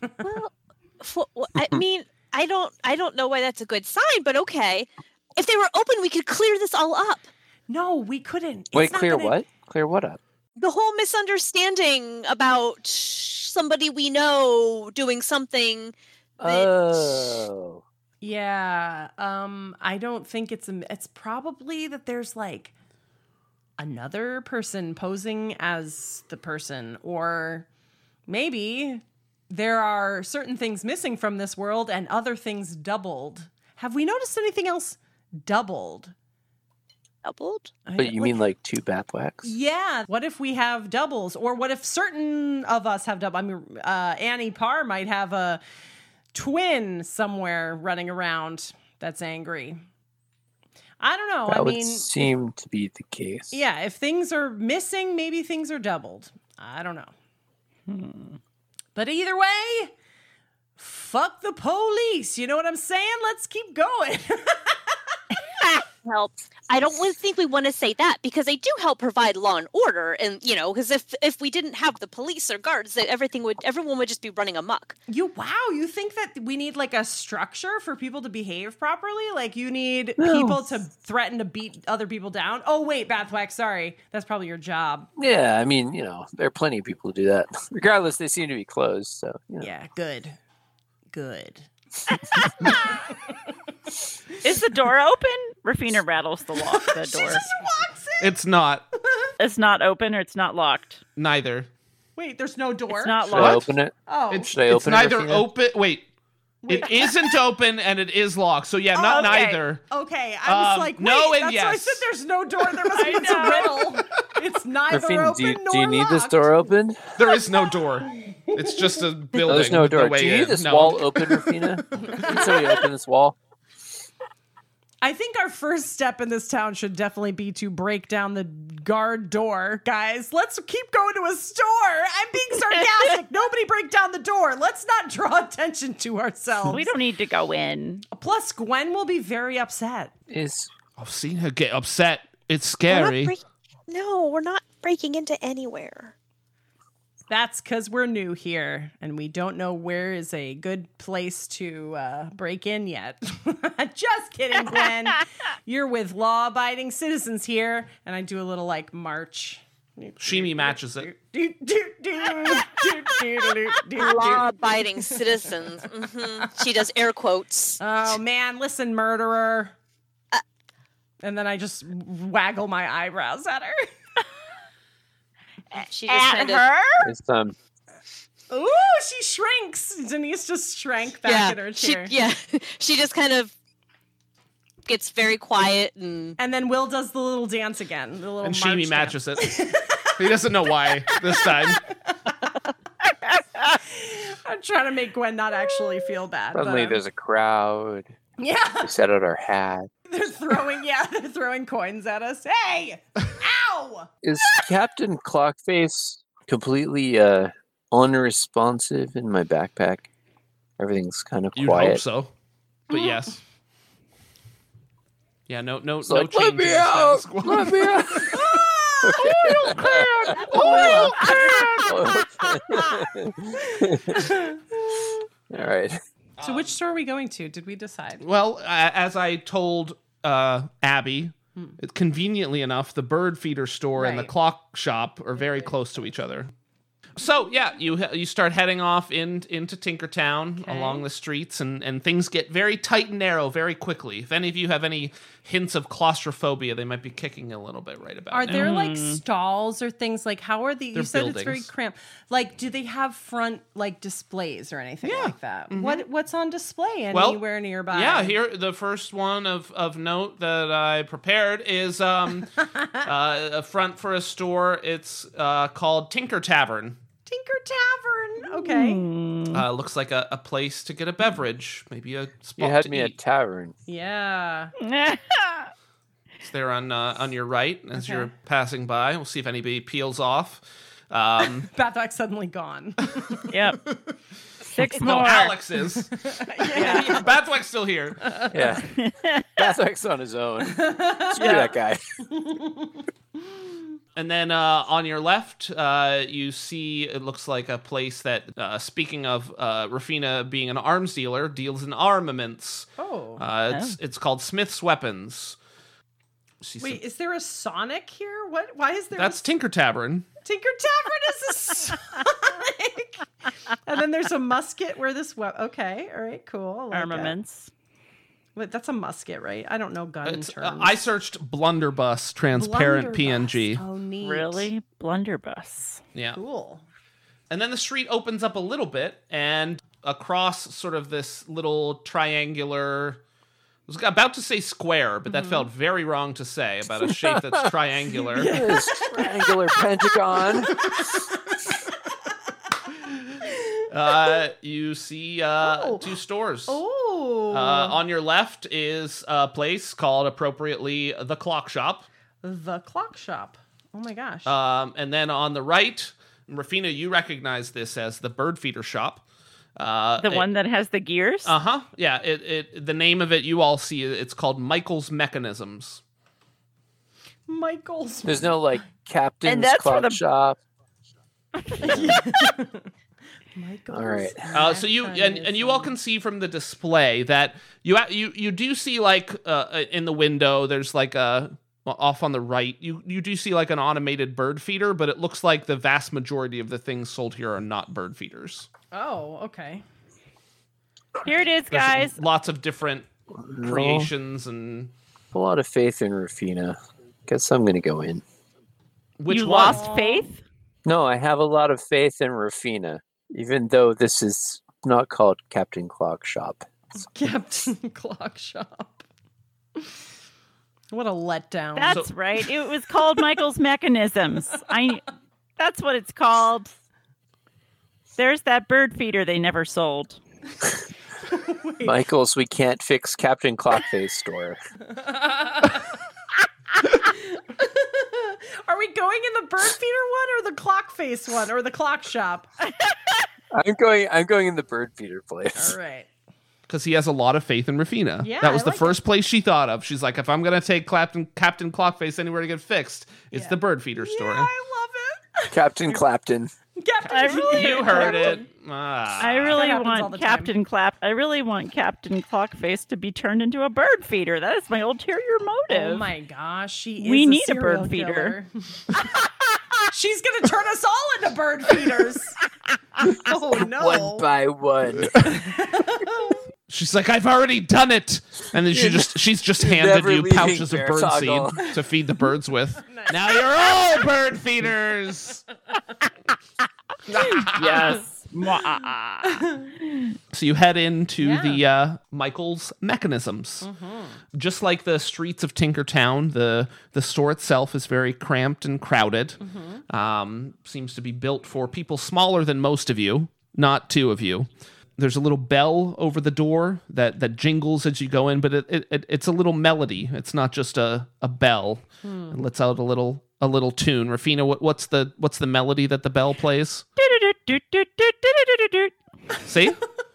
I mean, I don't know why that's a good sign, but okay. If they were open, we could clear this all up. No, we couldn't. Wait, clear what? Clear what up? The whole misunderstanding about somebody we know doing something. Oh. Yeah. I don't think it's probably that there's like another person posing as the person, or maybe there are certain things missing from this world and other things doubled. Have we noticed anything else doubled? Doubled? But you mean like two Bathwacks? Yeah. What if we have doubles? Or what if certain of us have double? I mean, Annie Parr might have a twin somewhere running around that's angry. I don't know. That would seem to be the case. Yeah, if things are missing, maybe things are doubled. I don't know. But either way, fuck the police. You know what I'm saying? Let's keep going. Helps. I don't think we want to say that because they do help provide law and order, and because if we didn't have the police or guards, everyone would just be running amok. You think that we need like a structure for people to behave properly? Like you need people to threaten to beat other people down? Oh wait, Bathwack, sorry, that's probably your job. Yeah, I mean, there are plenty of people who do that. Regardless, they seem to be closed, so yeah, good. Is the door open? Rafina rattles the door. She just walks in. It's not. It's not open or it's not locked? Neither. Wait, there's no door? It's not Should I locked. open it? Oh. It's open it, neither Rafina? open. Wait. It isn't open and it is locked. So yeah, not okay. neither. Okay, I was like, wait, no and that's yes. why I said there's no door. There must be a riddle. It's neither Rafina, open nor do you need locked. this door open? There is no door. It's just a building. There's no with door. way Do you need in. this No. wall open, Rafina? Can somebody open this wall? I think our first step in this town should definitely be to break down the guard door, guys. Let's keep going to a store. I'm being sarcastic. Nobody break down the door. Let's not draw attention to ourselves. We don't need to go in. Plus, Gwen will be very upset. I've seen her get upset. It's scary. We're not breaking into anywhere. That's because we're new here and we don't know where is a good place to break in yet. Just kidding, Gwen. You're with law-abiding citizens here, and I do a little like march. Shimi matches it. Law-abiding citizens. She does air quotes. Oh man, listen, murderer. And then I just waggle my eyebrows at her. She just At her? It's Ooh, she shrinks. Denise just shrank back in her chair. She just kind of gets very quiet and then Will does the little dance again. The little And march Shimi matches dance. it. He doesn't know why this time. I'm trying to make Gwen not actually feel bad. Suddenly there's a crowd. Yeah. We set out our hat. They're throwing coins at us. Hey! Ow! Is Captain Clockface completely unresponsive in my backpack? Everything's kind of You'd quiet. hope so. But yes. Yeah, no It's like, let change me in the out! status quo. Let me out! All right. So which store are we going to? Did we decide? Well, as I told Abby, conveniently enough, the bird feeder store and the Right. clock shop are very close to each other. So yeah, you start heading off into Tinkertown along the streets, and things get very tight and narrow very quickly. If any of you have any hints of claustrophobia, they might be kicking a little bit right about now. Are there like stalls or things like how are the? They're You said it's very buildings. cramped. Like, do they have front like displays or anything like that? What's on display anywhere nearby? Yeah, here the first one of note that I prepared is a front for a store. It's called Tinker Tavern. Tinker Tavern. Okay. Looks like a place to get a beverage, maybe a spot You had to me at eat. tavern. Yeah. It's there on your right as you're passing by. We'll see if anybody peels off. Bathwack's suddenly gone. Yep. 6 No, more. Alex is. Bathwack's still here. Yeah. Bathwack's on his own. Screw that guy. And then on your left, you see it looks like a place that, speaking of Rafina being an arms dealer, deals in armaments. Oh. It's called Smith's Weapons. Wait, is there a Sonic here? What? Why is there? That's Tinker Tavern. Tinker Tavern is a Sonic. And then there's a musket where this okay, all right, cool. I like that. Armaments. Wait, that's a musket, right? I don't know gun terms. I searched Blunderbuss transparent Blunderbuss. PNG. Oh, neat. Really? Blunderbuss. Yeah. Cool. And then the street opens up a little bit, and across sort of this little triangular. I was about to say square, but that felt very wrong to say about a shape that's triangular. Yes, triangular pentagon. You see two stores. Oh. On your left is a place called appropriately The Clock Shop. The Clock Shop. Oh my gosh. And then on the right, Rafina, you recognize this as the Bird Feeder Shop. The one that has the gears? Uh-huh. Yeah, the name of it, you all see it. It's called Michael's Mechanisms. Michael's. There's no like Captain's that's where Clock Shop. Michael's. All right. So you and you all can see from the display that you do see like in the window there's like off on the right you do see like an automated bird feeder, but it looks like the vast majority of the things sold here are not bird feeders. Oh, okay. Here it is, There's guys. lots of different creations and A lot of faith in Rufina. Guess I'm gonna go in. which You one? lost faith? No, I have a lot of faith in Rufina, even though this is not called Captain Clock Shop. Captain Clock Shop. What a letdown. That's right. It was called Michael's Mechanisms. That's what it's called. There's that bird feeder they never sold. Michael's We Can't Fix Captain Clockface store. Are we going in the bird feeder one or the clock face one or the clock shop? I'm going in the bird feeder place. All right. Because he has a lot of faith in Rafina. Yeah, that was I the like first place she thought of. She's like, if I'm going to take Captain Clockface anywhere to get fixed, it's the bird feeder store. I love it. Captain Clapton. You heard it. I really That happens all want the Captain Captain Clockface to be turned into a bird feeder. That is my ulterior motive. Oh my gosh, she is We a need a serial bird feeder. killer. She's gonna turn us all into bird feeders. Oh no. One by one. She's like, I've already done it, and then she's just handed never you leaving pouches of bird Beartoggle. seed to feed the birds with. Now you're all bird feeders. Yes. So you head into the Michael's Mechanisms. Just like the streets of Tinkertown, the store itself is very cramped and crowded. Seems to be built for people smaller than most of you, not two of you. There's a little bell over the door that jingles as you go in, but it's a little melody. It's not just a bell. It lets out a little tune. Rafina, what's the melody that the bell plays? See?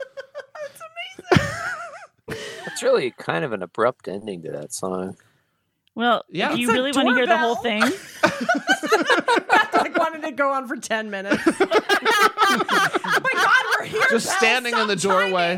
It's really kind of an abrupt ending to that song. Well, Yeah. do you It's a really want to hear the whole doorbell. thing? I wanted to go on for 10 minutes. Oh my god, we're here. Just Belle, standing in the stop doorway.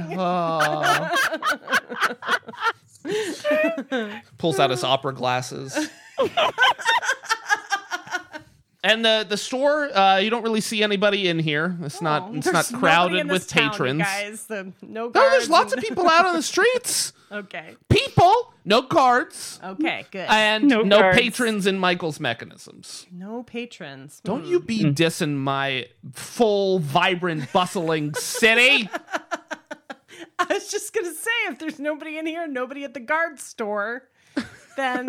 chiming. Oh. Pulls out his opera glasses. And the store, you don't really see anybody in here. It's not crowded with patrons. Guys, no No, guards. there's lots of people out on the streets. Okay. People, no guards. Okay, good. And No no guards. patrons in Michael's mechanisms. No patrons. Don't you be dissing my full, vibrant, bustling city. I was just gonna say, if there's nobody in here, nobody at the guard store, then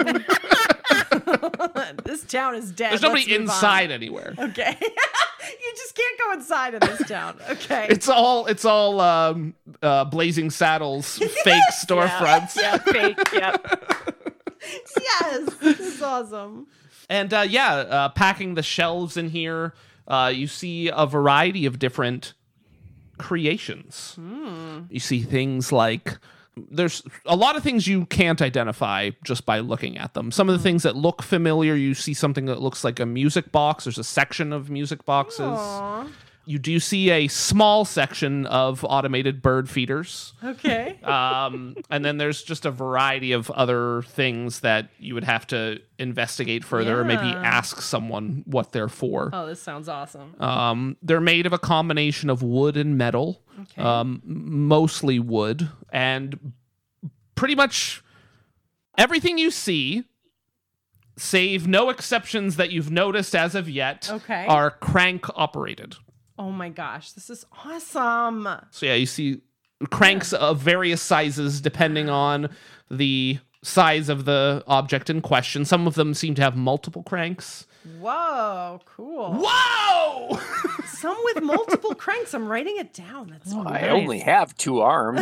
this town is dead. There's Let's nobody move on. inside anywhere. Okay. You just can't go inside of this town. Okay. It's all Blazing Saddles fake storefronts. Yeah, fake. Yep. Yes. It's awesome. And packing the shelves in here, you see a variety of different creations. You see things like there's a lot of things you can't identify just by looking at them. Some of the things that look familiar, you see something that looks like a music box. There's a section of music boxes. Aww. You do see a small section of automated bird feeders. Okay. And then there's just a variety of other things that you would have to investigate further or maybe Yeah. ask someone what they're for. Oh, this sounds awesome. They're made of a combination of wood and metal, mostly wood, and pretty much everything you see, save no exceptions that you've noticed as of yet, Okay. are crank operated. Oh my gosh, this is awesome. So yeah, you see cranks of various sizes depending on the size of the object in question. Some of them seem to have multiple cranks. Whoa, cool. Whoa! Some with multiple cranks. I'm writing it down. That's I only have 2 arms.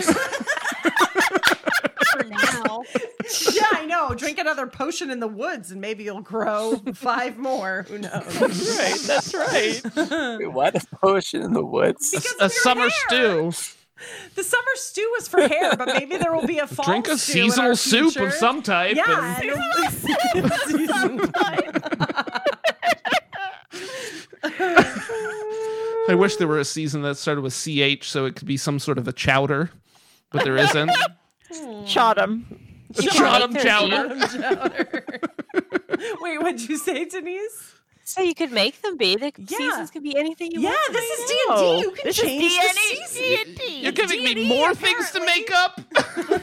For now. Yeah, I know. Drink another potion in the woods and maybe you'll grow 5 more. Who knows? Right. That's right. Wait, what? A potion in the woods? A summer stew. The summer stew is for hair, but maybe there will be a fall Drink a stew in seasonal our soup future. of some type. Yeah, and- and season I wish there were a season that started with CH so it could be some sort of a chowder, but there isn't. Chatham. Chatham chowder. Wait, what'd you say, Denise? So you could make them be. The Yeah. seasons could be anything you Yeah, want. this is D&D. know. You can This is change the season. D&D. You're giving me D&D, more things to make up? I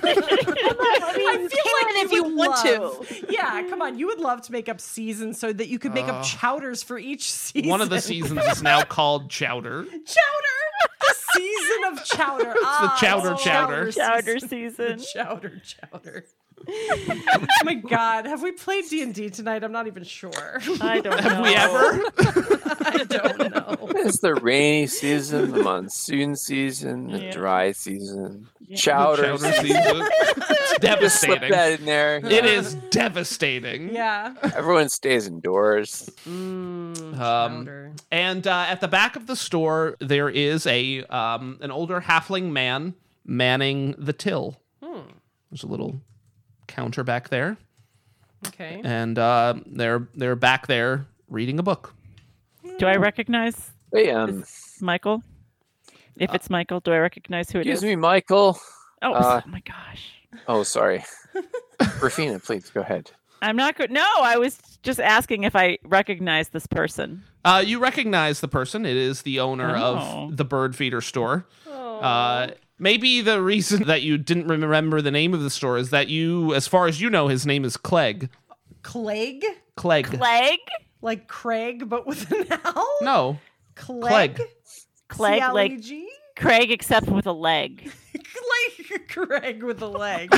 feel like if you you would want love, Yeah, come on. You would love to make up seasons so that you could make up chowders for each season. One of the seasons is now called chowder. Chowder! The season of chowder. It's the chowder. Chowder season. season. The chowder. Oh my God, have we played D&D tonight? I'm not even sure. I don't know. Have we ever? I don't know. It's the rainy season, the monsoon season, the Yeah. dry season, Yeah. chowder Chowder season. season. It's Just slip devastating. that in there. It is devastating. Yeah. Everyone stays indoors. Chowder. And at the back of the store, there is an older halfling man manning the till. There's a little counter back there, Okay. and they're back there reading a book. Do I recognize Hey, Michael? If it's Michael, do I recognize who it excuse is? me, Michael. Oh, oh my gosh. Oh, sorry. Rafina, please go ahead. I'm not good. No, I was just asking if I recognize this person. You recognize the person. It is the owner Oh. of the bird feeder store. Maybe the reason that you didn't remember the name of the store is that you, as far as you know, his name is Clegg. Clegg? Clegg. Clegg? Like Craig, but with an L? No. Clegg? Clegg, like C-L-E-G? Craig, except with a leg. Like Craig with a leg.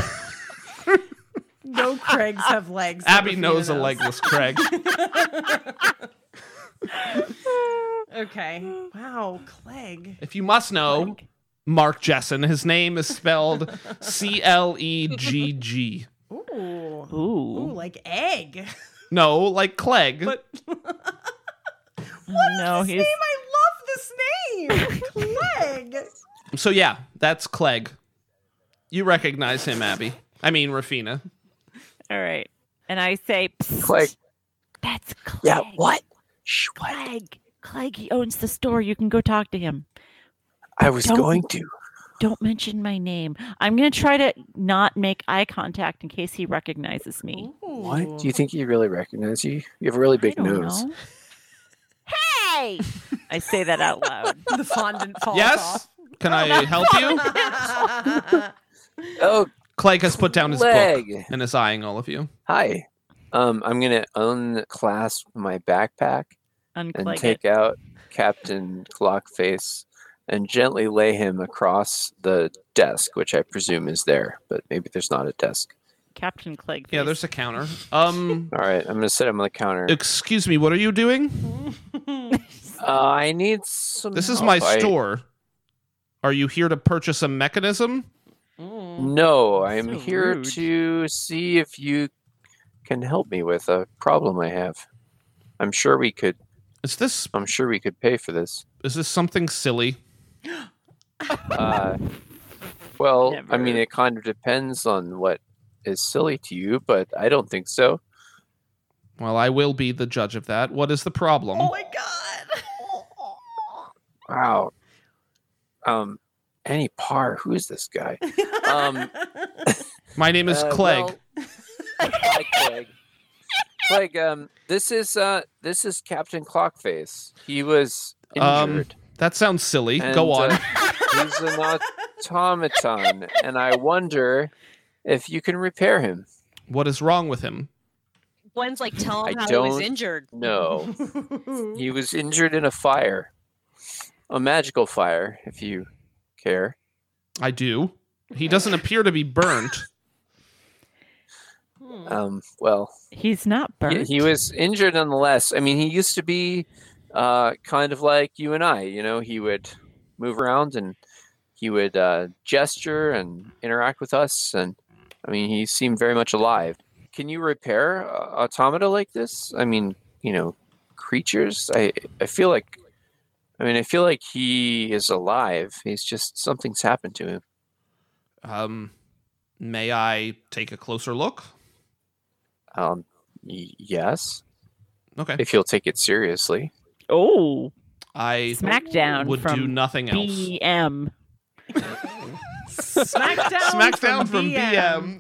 No Craigs have legs. Abby knows a Rafina legless Craig. Okay. Wow, Clegg. If you must know, Mark Jessen. His name is spelled Clegg. Ooh. Ooh. Ooh, like egg. No, like Clegg. But No, this he's name, I love this name. Clegg. So yeah, that's Clegg. You recognize him, Abby. I mean, Rafina. all right. And I say, Psst, Clegg. that's Clegg. Yeah, what? Shh, what? Clegg, he owns the store. You can go talk to him. I was Don't- going to. Don't mention my name. I'm going to try to not make eye contact in case he recognizes me. What? Do you think he really recognizes you? You have a really big I don't nose. know. Yay! I say that out loud. The fondant falls Yes? off. Can I help you? Oh, Clegg has put down his Clegg. book and is eyeing all of you. hi. I'm gonna unclasp my backpack and Uncleg take it. out Captain Clockface and gently lay him across the desk, which I presume is there, but maybe there's not a desk. Captain Clegg. Yeah, there's a counter. All right, I'm gonna set him on the counter. Excuse me, what are you doing? I need some. This is help. my store. Are you here to purchase a mechanism? No, I'm So here rude. to see if you can help me with a problem I have. I'm sure we could pay for this. Is this something silly? Well, I Never. mean, it kind of depends on what is silly to you, but I don't think so. Well, I will be the judge of that. What is the problem? Oh my god. Wow. Annie Parr, who is this guy? My name is Clegg. Hi, Clegg. Clegg, this is Captain Clockface. He was injured. That sounds silly. and, Go on. He's an automaton, and I wonder if you can repair him. What is wrong with him? Gwen's like, tell him I how he was don't injured. No. He was injured in a fire. A magical fire, if you care. I do. He doesn't appear to be burnt. Well, He's not he, burnt. he was injured nonetheless. I mean, he used to be kind of like you and I. You know, he would move around and he would gesture and interact with us. And I mean, he seemed very much alive. Can you repair automata like this? I mean, you know, creatures. I feel like he is alive. He's just something's happened to him. May I take a closer look? Yes, Okay. if you'll take it seriously. Oh, I Smackdown would from do nothing else. BM. Smackdown from BM.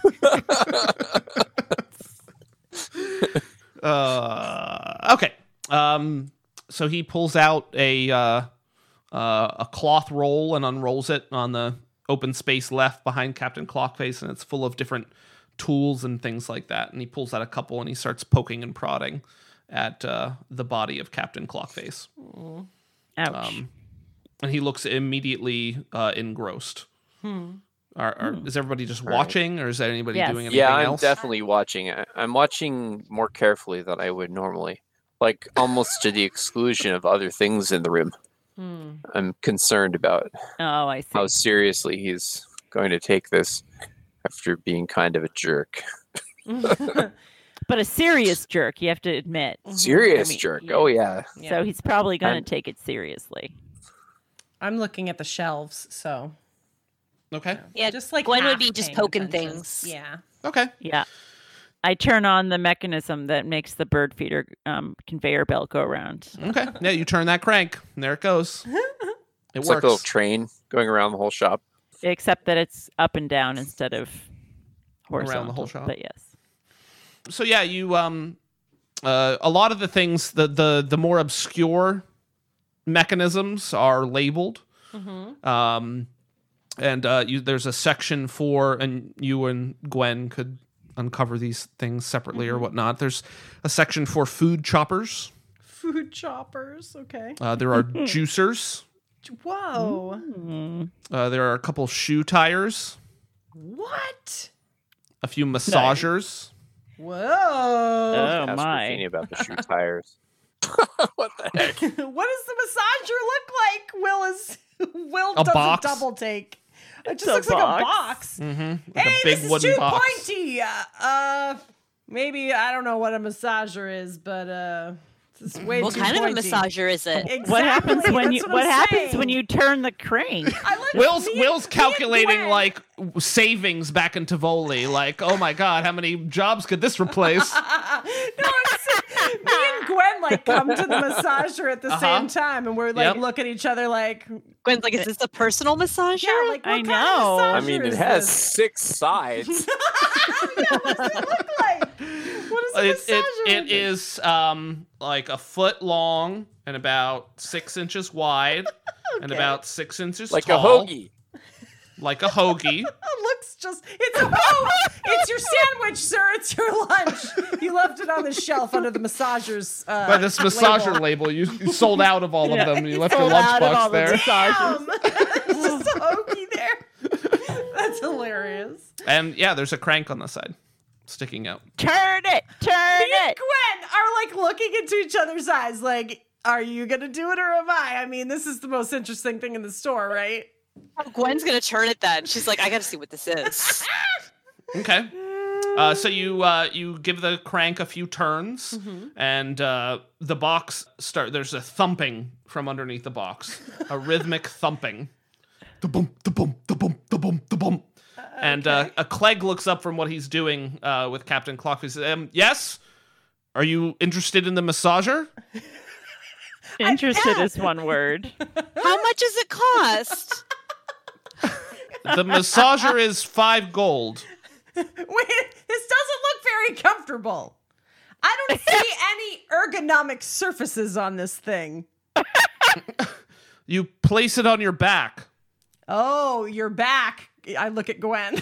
Okay. So he pulls out a cloth roll and unrolls it on the open space left behind Captain Clockface, and it's full of different tools and things like that. And he pulls out a couple and he starts poking and prodding at the body of Captain Clockface. Ouch. And he looks immediately engrossed. Is everybody just watching, or is there anybody Yes. doing anything Yeah, I'm else? definitely watching. I'm watching more carefully than I would normally, like almost to the exclusion of other things in the room. I'm concerned about Oh, I see. how seriously he's going to take this after being kind of a jerk. But a serious jerk, you have to admit. Serious I mean, jerk. yeah. Oh yeah. So he's probably going I'm- to take it seriously. I'm looking at the shelves, so Okay. Yeah, just like Gwen would half be just paying poking attention. things. Yeah. Okay. Yeah. I turn on the mechanism that makes the bird feeder conveyor belt go around. Okay. Yeah, you turn that crank, and there it goes. It It's like works. a little train going around the whole shop. Except that it's up and down instead of horizontal. Around the whole shop. But yes. So yeah, you a lot of the things, the more obscure mechanisms are labeled. And there's a section for, and you and Gwen could uncover these things separately or whatnot. There's a section for food choppers. Food choppers. Okay. There are juicers. Whoa. There are a couple shoe tires. What? A few massagers. Whoa. Oh Ask my. Rafini about the shoe tires. What the heck? What does the massager look like? Will A does box. a double take. It just a looks like a box. box. Mm-hmm. Hey, a big this is wooden too box. pointy. Maybe I don't know what a massager is, but it's way What too kind of a pointy. massager is it? Exactly. What happens when that's you what I'm happens saying. when you turn the crank? I like Will's me and calculating Gwen. like savings back in Tivoli. Like, oh my god, how many jobs could this replace? No, I'm saying, me and Gwen like come to the massager at the same time, and we're like Yep. look at each other like, Gwen's like, is this a personal massager? yeah, like what I kind know. of I massager mean, it is has this? 6 sides. Yeah, what does it look like? What does It is like a foot long and about 6 inches wide and about 6 inches Like tall. a hoagie. Like a hoagie. It looks just, it's your sandwich, sir. It's your lunch. You left it on the shelf under the massager's By this massager label, you sold out of all of them. You left your lunchbox there. There's just a hoagie there. That's hilarious. And yeah, there's a crank on the side sticking out. Turn it. Me and Gwen are like looking into each other's eyes like, are you going to do it or am I? I mean, this is the most interesting thing in the store, right? Oh, Gwen's gonna turn it then. She's like, I gotta see what this is. Okay. So you give the crank a few turns, and the box there's a thumping from underneath the box, a rhythmic thumping. Da bump, da bump, da bump, da bump, da bump. And a Clegg looks up from what he's doing with Captain Clockface. Yes? Are you interested in the massager? Interested is one word. How much does it cost? The massager is 5 gold. Wait, this doesn't look very comfortable. I don't see any ergonomic surfaces on this thing. You place it on your back. Oh, your back. I look at Gwen.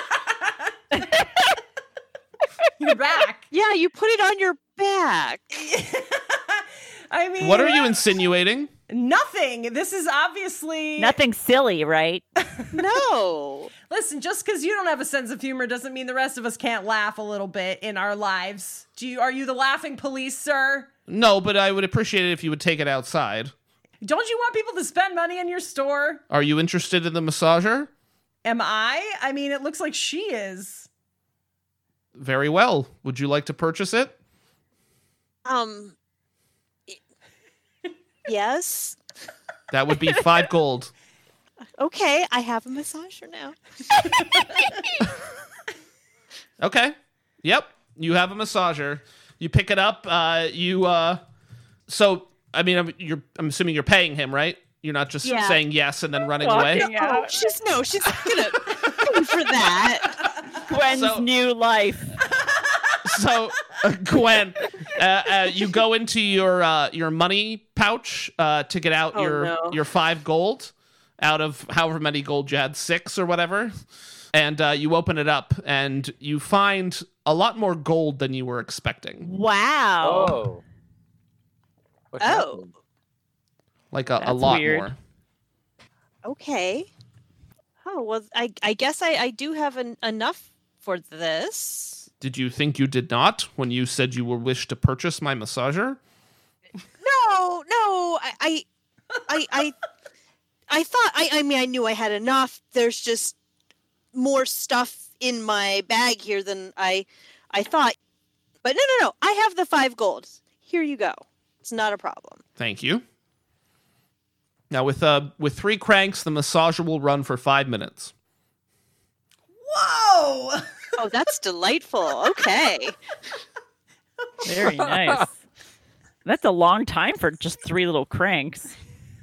Your back. Yeah, you put it on your back. I mean, What are you insinuating? Nothing. This is obviously Nothing silly, right? No. Listen, just because you don't have a sense of humor doesn't mean the rest of us can't laugh a little bit in our lives. Are you the laughing police, sir? No, but I would appreciate it if you would take it outside. Don't you want people to spend money in your store? Are you interested in the massager? Am I? I mean, it looks like she is. Very well. Would you like to purchase it? Yes. That would be 5 gold. Okay, I have a massager now. Okay. Yep. You have a massager. You pick it up. So I mean, I'm assuming you're paying him, right? You're not just saying yes and then running away. Oh, she's gonna pay for that. Gwen's new life. So, Gwen, you go into your money pouch to get out your 5 gold out of however many gold you had, 6 or whatever, and you open it up and you find a lot more gold than you were expecting. Wow. Oh. What Oh. happened? Like a That's lot weird. more. Okay. Oh, well, I guess I do have enough for this. Did you think you did not when you said you wish to purchase my massager? No, I thought, I mean, I knew I had enough. There's just more stuff in my bag here than I thought. But no, I have the 5 gold. Here you go. It's not a problem. Thank you. Now, with 3 cranks, the massager will run for 5 minutes. Whoa! Oh, that's delightful. Okay. Very nice. That's a long time for just 3 little cranks.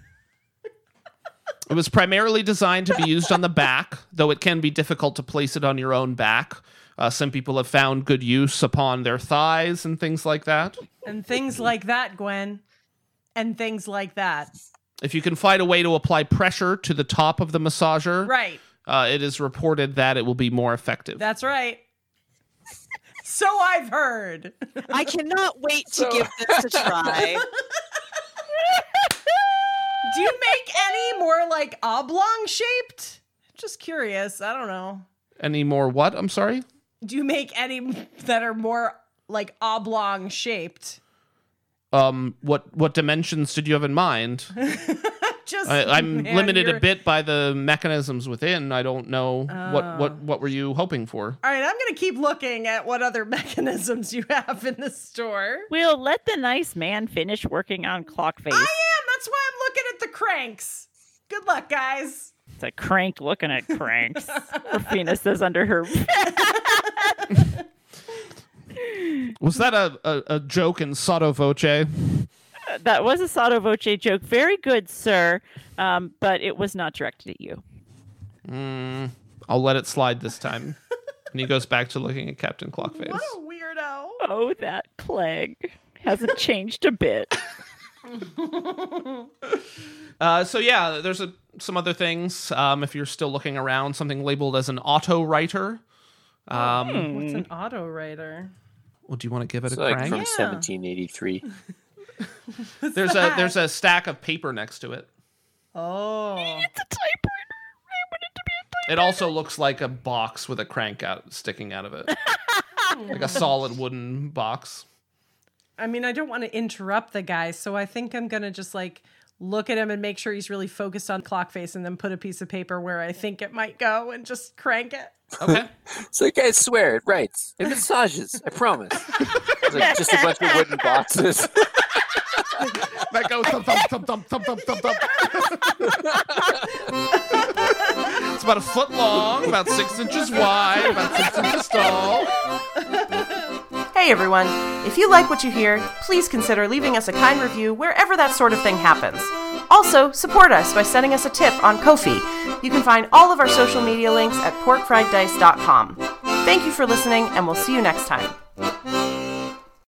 It was primarily designed to be used on the back, though it can be difficult to place it on your own back. Some people have found good use upon their thighs and things like that. And things like that, Gwen. And things like that. If you can find a way to apply pressure to the top of the massager, Right. It is reported that it will be more effective. That's right. So I've heard. I cannot wait to give this a try. Do you make any more like oblong shaped? Just curious. I don't know. Any more what? I'm sorry? Do you make any that are more like oblong shaped? What dimensions did you have in mind? Just I'm man, limited you're- a bit by the mechanisms within. I don't know what were you hoping for? All right, I'm going to keep looking at what other mechanisms you have in the store. We'll let the nice man finish working on Clockface. I am. That's why I'm looking at the cranks. Good luck, guys. It's a crank looking at cranks. Rufina says under her. Was that a joke in sotto voce? That was a sotto voce joke. Very good, sir. But it was not directed at you. I'll let it slide this time. And he goes back to looking at Captain Clockface. What a weirdo. Oh, that plague hasn't changed a bit. So yeah, there's some other things. If you're still looking around, something labeled as an auto writer. What's an auto writer? Well, do you want to give it It's a like crank? from 1783. There's a stack of paper next to it. Oh. It's a typewriter. I want it to be a typewriter. It also looks like a box with a crank sticking out of it. Like a solid wooden box. I mean, I don't want to interrupt the guy, so I think I'm going to just like look at him and make sure he's really focused on clock face and then put a piece of paper where I think it might go and just crank it. Okay. It's like, I swear, it writes. It massages. I promise. It's like just a bunch of wooden boxes. That goes thump, thump, thump, thump, thump, thump, thump, thump. It's about a foot long, about 6 inches wide, about 6 inches tall. Hey everyone, if you like what you hear, please consider leaving us a kind review wherever that sort of thing happens. Also, support us by sending us a tip on Ko-fi. You can find all of our social media links at porkfrieddice.com. Thank you for listening, and we'll see you next time.